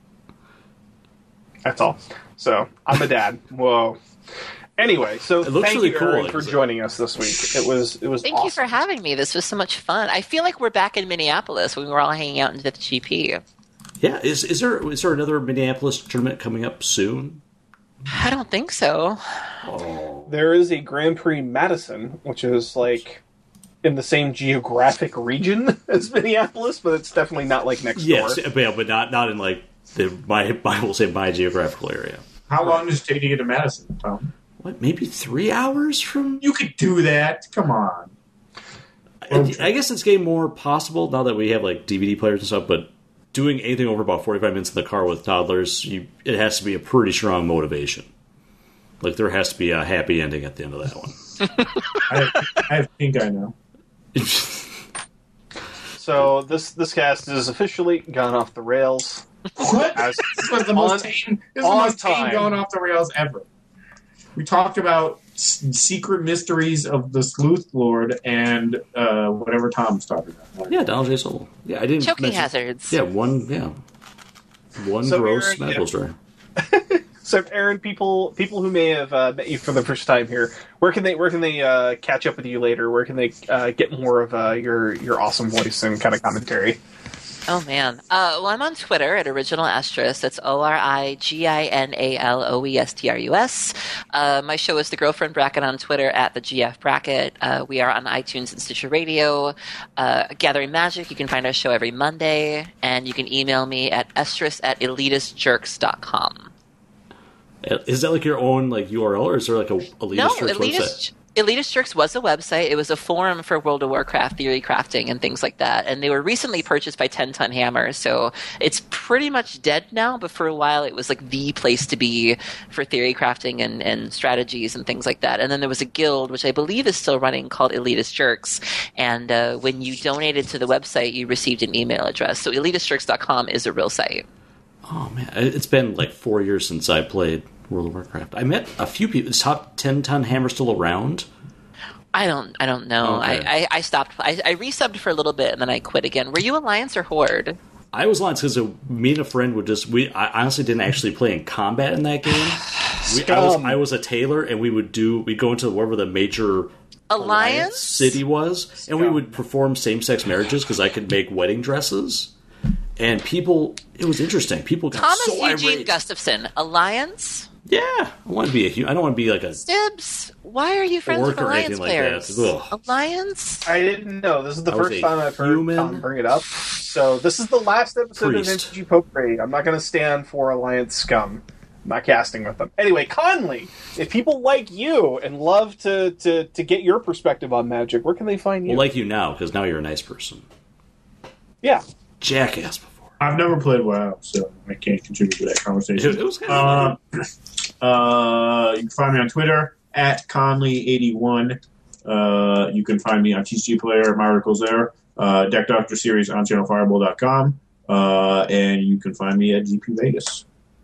That's all. So I'm a dad. Whoa. Anyway, so thank you, Aaron, for joining us this week. It was Thank awesome. you for having me. This was so much fun. I feel like we're back in Minneapolis when we were all hanging out in the GP. Yeah, is there another Minneapolis tournament coming up soon? I don't think so. Oh. There is a Grand Prix Madison, which is like in the same geographic region as Minneapolis, but it's definitely not like next door. Yes, but not in like my geographical area. How long does it take to get to Madison, Tom? What, maybe 3 hours from? You could do that. Come on. I guess it's getting more possible now that we have like DVD players and stuff, but doing anything over about 45 minutes in the car with toddlers, it has to be a pretty strong motivation. Like, there has to be a happy ending at the end of that one. I think I know. So this cast is officially gone off the rails. What? This was the most tame going off the rails ever. We talked about secret mysteries of the Sleuth Lord and whatever Tom's talking about. Yeah, Donald J. Sowell. Yeah, I didn't Choking hazards. Yeah, one gross medical story. So, Aaron, people who may have met you for the first time here, where can they catch up with you later? Where can they get more of your awesome voice and kind of commentary? Oh, man. Well, I'm on Twitter at Original Astrus. That's ORIGINALOESTRUS. My show is The Girlfriend Bracket on Twitter at the GF Bracket. We are on iTunes and Stitcher Radio. Gathering Magic, you can find our show every Monday. And you can email me at estrus@elitistjerks.com. Is that like your own URL, or is there like a Elitist Jerks website? Elitist Jerks was a website. It was a forum for World of Warcraft theory crafting and things like that. And they were recently purchased by 10 Ton Hammer, so it's pretty much dead now. But for a while, it was like the place to be for theory crafting and strategies and things like that. And then there was a guild, which I believe is still running, called Elitist Jerks. And when you donated to the website, you received an email address. So elitistjerks.com is a real site. Oh, man. It's been 4 years since I played World of Warcraft. I met a few people. Is Top 10 Ton Hammer still around? I don't know. Okay. I stopped. I resubbed for a little bit and then I quit again. Were you Alliance or Horde? I was Alliance because me and a friend would I honestly didn't actually play in combat in that game. I was a tailor, and we'd go into wherever the major Alliance city was, and we would perform same-sex marriages because I could make wedding dresses. And it was interesting. People got Thomas so irate. Eugene Gustafson, Alliance? Yeah. I want to be I don't want to be like a... Stibs, why are you friends with Alliance players? Alliance? I didn't know. This is the first time I've heard Tom bring it up. So this is the last episode of MTG Potpourri. I'm not going to stand for Alliance scum. I'm not casting with them. Anyway, Conley, if people like you and love to get your perspective on Magic, where can they find you? Well, like you now, because now you're a nice person. Yeah. Jackass before. I've never played WoW, so I can't contribute to that conversation. It was kind of you can find me on Twitter at Conley81. You can find me on TCG Player. My article's there. Deck Doctor series on channelfireball.com. And you can find me at GP Vegas.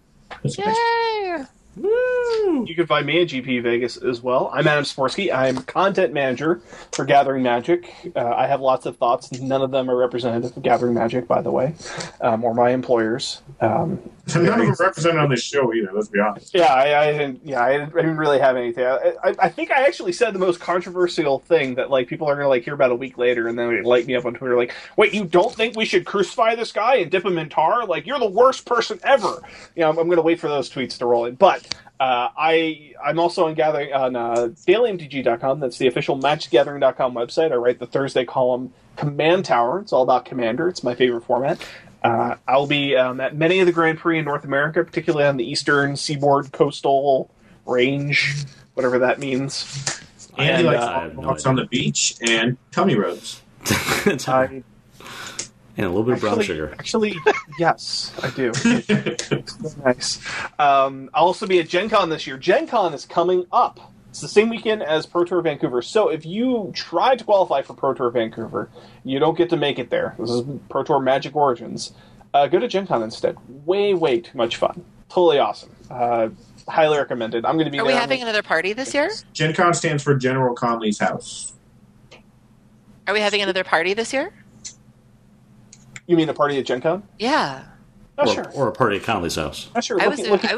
Yay! Woo! You can find me at GP Vegas as well. I'm Adam Sporsky. I'm content manager for Gathering Magic. I have lots of thoughts. None of them are representative of Gathering Magic, by the way, or my employers. None of them represented on this show either. Let's be honest. Yeah, I didn't really have anything. I think I actually said the most controversial thing that people are going to hear about a week later, and then they light me up on Twitter wait, you don't think we should crucify this guy and dip him in tar? You're the worst person ever. I'm going to wait for those tweets to roll in, but. I'm also on DailyMTG.com. That's the official MagicGathering.com website. I write the Thursday column Command Tower. It's all about Commander. It's my favorite format. I'll be at many of the Grand Prix in North America, particularly on the Eastern Seaboard Coastal Range, whatever that means. And walks on the beach and tummy rubs. And a little bit of brown sugar. Actually, yes, I do. It's nice. I'll also be at Gen Con this year. Gen Con is coming up. It's the same weekend as Pro Tour Vancouver. So if you try to qualify for Pro Tour Vancouver, you don't get to make it there. This is Pro Tour Magic Origins. Go to Gen Con instead. Way too much fun. Totally awesome. Highly recommended. I'm going to be there. Are we having another party this year? Gen Con stands for General Conley's house. Are we having another party this year? You mean a party at Gen Con? Yeah. Sure. Or a party at Conley's house. Sure. I was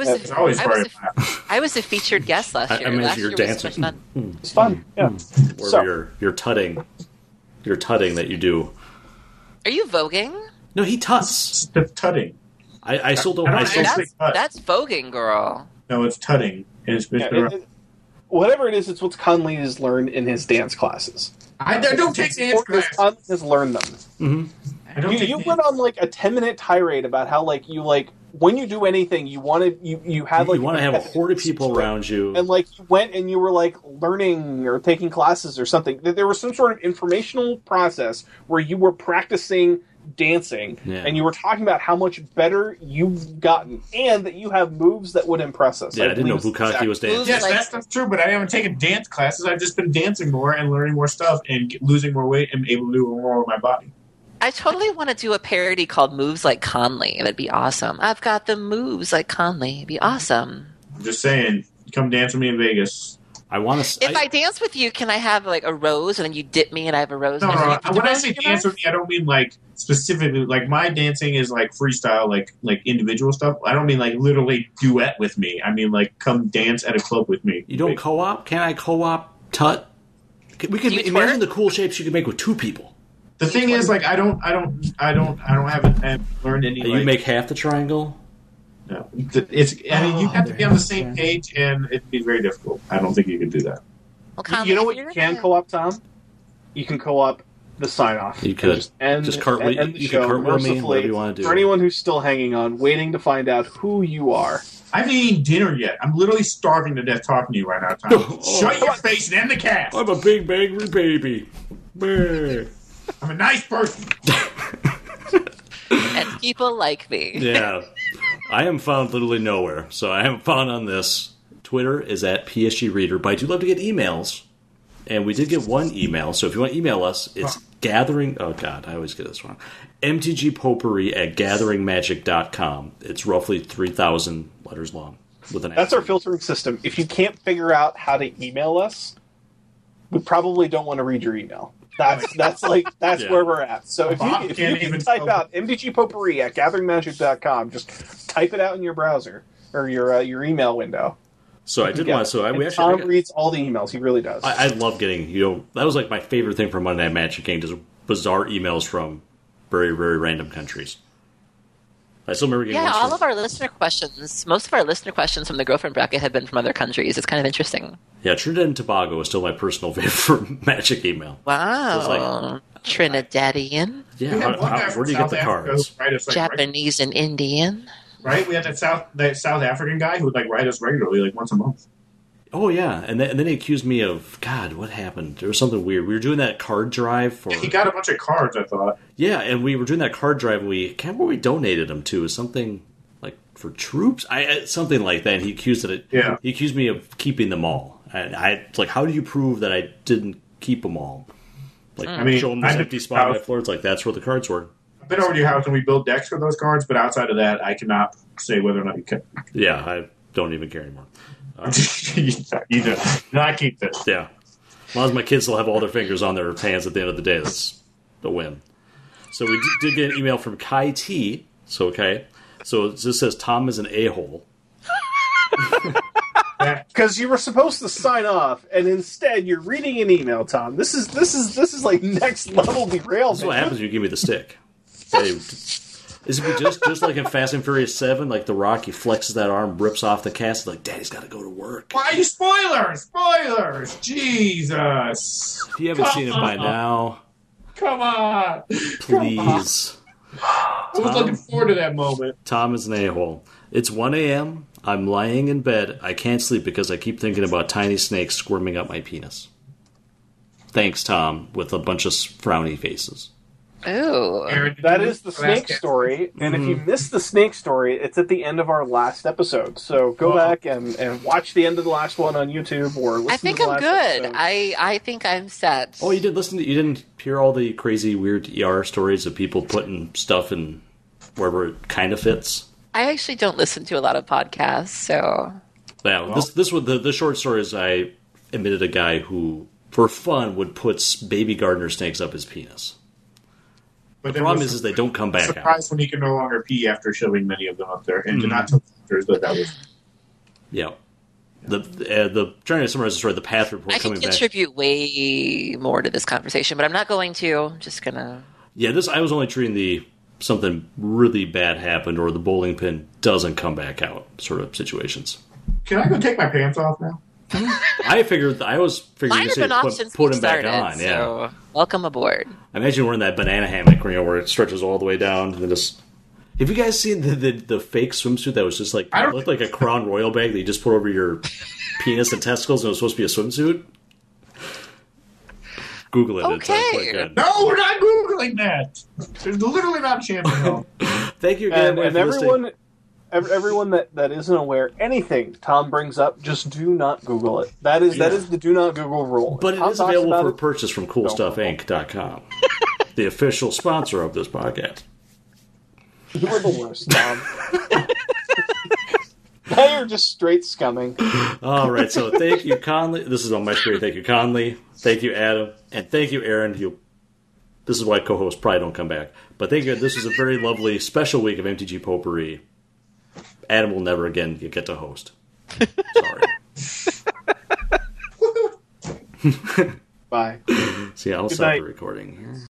a featured guest last year. Last year dancing. Was fun. It's fun. Yeah. Or your tutting that you do. Are you voguing? No, he tuts. The tutting. I still don't. That's voguing, girl. No, it's tutting. Whatever it is, it's what Conley has learned in his dance classes. I don't take dance classes. Conley has learned them. Mm-hmm. You went on a 10-minute tirade about how you when you do anything you want to you have you want to have a horde of people around you, and you went and you were learning or taking classes or something. There was some sort of informational process where you were practicing dancing, and you were talking about how much better you've gotten and that you have moves that would impress us. Yeah, I didn't know Bukaki was dancing. Yes, that's true, but I haven't taken dance classes. I've just been dancing more and learning more stuff and losing more weight and able to do more with my body. I totally want to do a parody called Moves Like Conley. That'd be awesome. I've got the moves like Conley. It'd be awesome. I'm just saying, come dance with me in Vegas. I want to. If I dance with you, can I have like a rose and then you dip me and I have a rose? No. When I say dance with me, I don't mean like specifically. Like my dancing is like freestyle, like individual stuff. I don't mean like literally duet with me. I mean like come dance at a club with me. You don't co-op? Can I co-op Tut? We can imagine the cool shapes you can make with two people. The thing is, like I haven't learned any. You make half the triangle. No, you have to be on the same page, and it'd be very difficult. I don't think you could do that. Well, you know what you can co-op, Tom? You can co-op the sign-off. You could just end the show cartwheel me, whatever you want to do. For anyone who's still hanging on, waiting to find out who you are. I haven't eaten dinner yet. I'm literally starving to death talking to you right now, Tom. Shut your face and end the cast. I'm a big, angry baby. I'm a nice person. And people like me. Yeah. I am found literally nowhere, so I am found on this. Twitter is at PSG Reader, but I do love to get emails, and we did get one email, so if you want to email us, it's gathering... Oh, God, I always get this wrong. mtgpotpourri@gatheringmagic.com. It's roughly 3,000 letters long. That's our filtering system. If you can't figure out how to email us, we probably don't want to read your email. That's where we're at. So if you can type out mtgpotpourri@gatheringmagic.com, just type it out in your browser or your email window. So I did want to. Tom reads all the emails. He really does. I love getting that was like my favorite thing from Monday Night Magic Game, just bizarre emails from very, very random countries. I still remember getting all of our listener questions. Most of our listener questions from the Girlfriend Bracket have been from other countries. It's kind of interesting. Yeah, Trinidad and Tobago is still my personal favorite Magic email. Wow. So Trinidadian? Yeah, where do you get the cards? Japanese and Indian? Right? We had that South African guy who would write us regularly, once a month. Oh, yeah. And then he accused me of, God, what happened? There was something weird. We were doing that card drive for... He got a bunch of cards, I thought. Yeah, and we were doing that card drive, and I can't remember what we donated them to. Something, for troops? Something like that, and he accused He accused me of keeping them all. And it's like, how do you prove that I didn't keep them all? Show him this empty spot on my floor. It's like, that's where the cards were. I've been over to your house, and we built decks for those cards, but outside of that, I cannot say whether or not you kept them. Yeah, I don't even care anymore. You do. No, I keep this. Yeah. As long as my kids still have all their fingers on their hands at the end of the day, that's a win. So we did get an email from Kai T. So, okay. So this says, Tom is an a-hole. Because you were supposed to sign off, and instead you're reading an email, Tom. This is like next level derailment. That's what happens when you give me the stick. Is it just like in Fast and Furious 7, like The Rock, he flexes that arm, rips off the cast, like, Daddy's got to go to work. Why are you spoilers? Jesus. If you haven't seen it by now, come on, please. I was looking forward to that moment. Tom is an a-hole. It's 1 a.m. I'm lying in bed. I can't sleep because I keep thinking about tiny snakes squirming up my penis. Thanks, Tom, with a bunch of frowny faces. Oh, that is the snake story, and if you missed the snake story, it's at the end of our last episode. So go back and watch the end of the last one on YouTube, or listen I think to the I'm last good. episode. I think I'm set. Oh, you didn't hear all the crazy, weird ER stories of people putting stuff in wherever it kind of fits? I actually don't listen to a lot of podcasts, so. Yeah, this was the short story is I admitted a guy who, for fun, would put baby gardener snakes up his penis. But the problem is they don't come back out. Surprised when he can no longer pee after shoving many of them up there, and to not tell doctors that was. Yeah, the trying to summarize the story. The path report I coming can contribute way more to this conversation, but I'm not going to. I'm just gonna. Yeah, I was only treating something really bad happened or the bowling pin doesn't come back out sort of situations. Can I go take my pants off now? I was figuring you say put him back on. Yeah. So welcome aboard. I imagine we're in that banana hammock where it stretches all the way down and then just. Have you guys seen the fake swimsuit that was just like looked like a Crown Royal bag that you just put over your penis and testicles and it was supposed to be a swimsuit? Google it. Okay. It's quite good. No, we're not Googling that. There's literally not a chance in hell. Thank you again. And everyone that isn't aware, anything Tom brings up, just do not Google it. That is the do not Google rule. But it is available for purchase from CoolStuffInc.com. the official sponsor of this podcast. You were the worst, Tom. Now you're just straight scumming. All right, so thank you, Conley. This is on my screen. Thank you, Conley. Thank you, Adam. And thank you, Aaron. This is why co-hosts probably don't come back. But thank you. This was a very lovely, special week of MTG Potpourri. Adam will never again get to host. Sorry. Bye. See, I'll stop the recording here.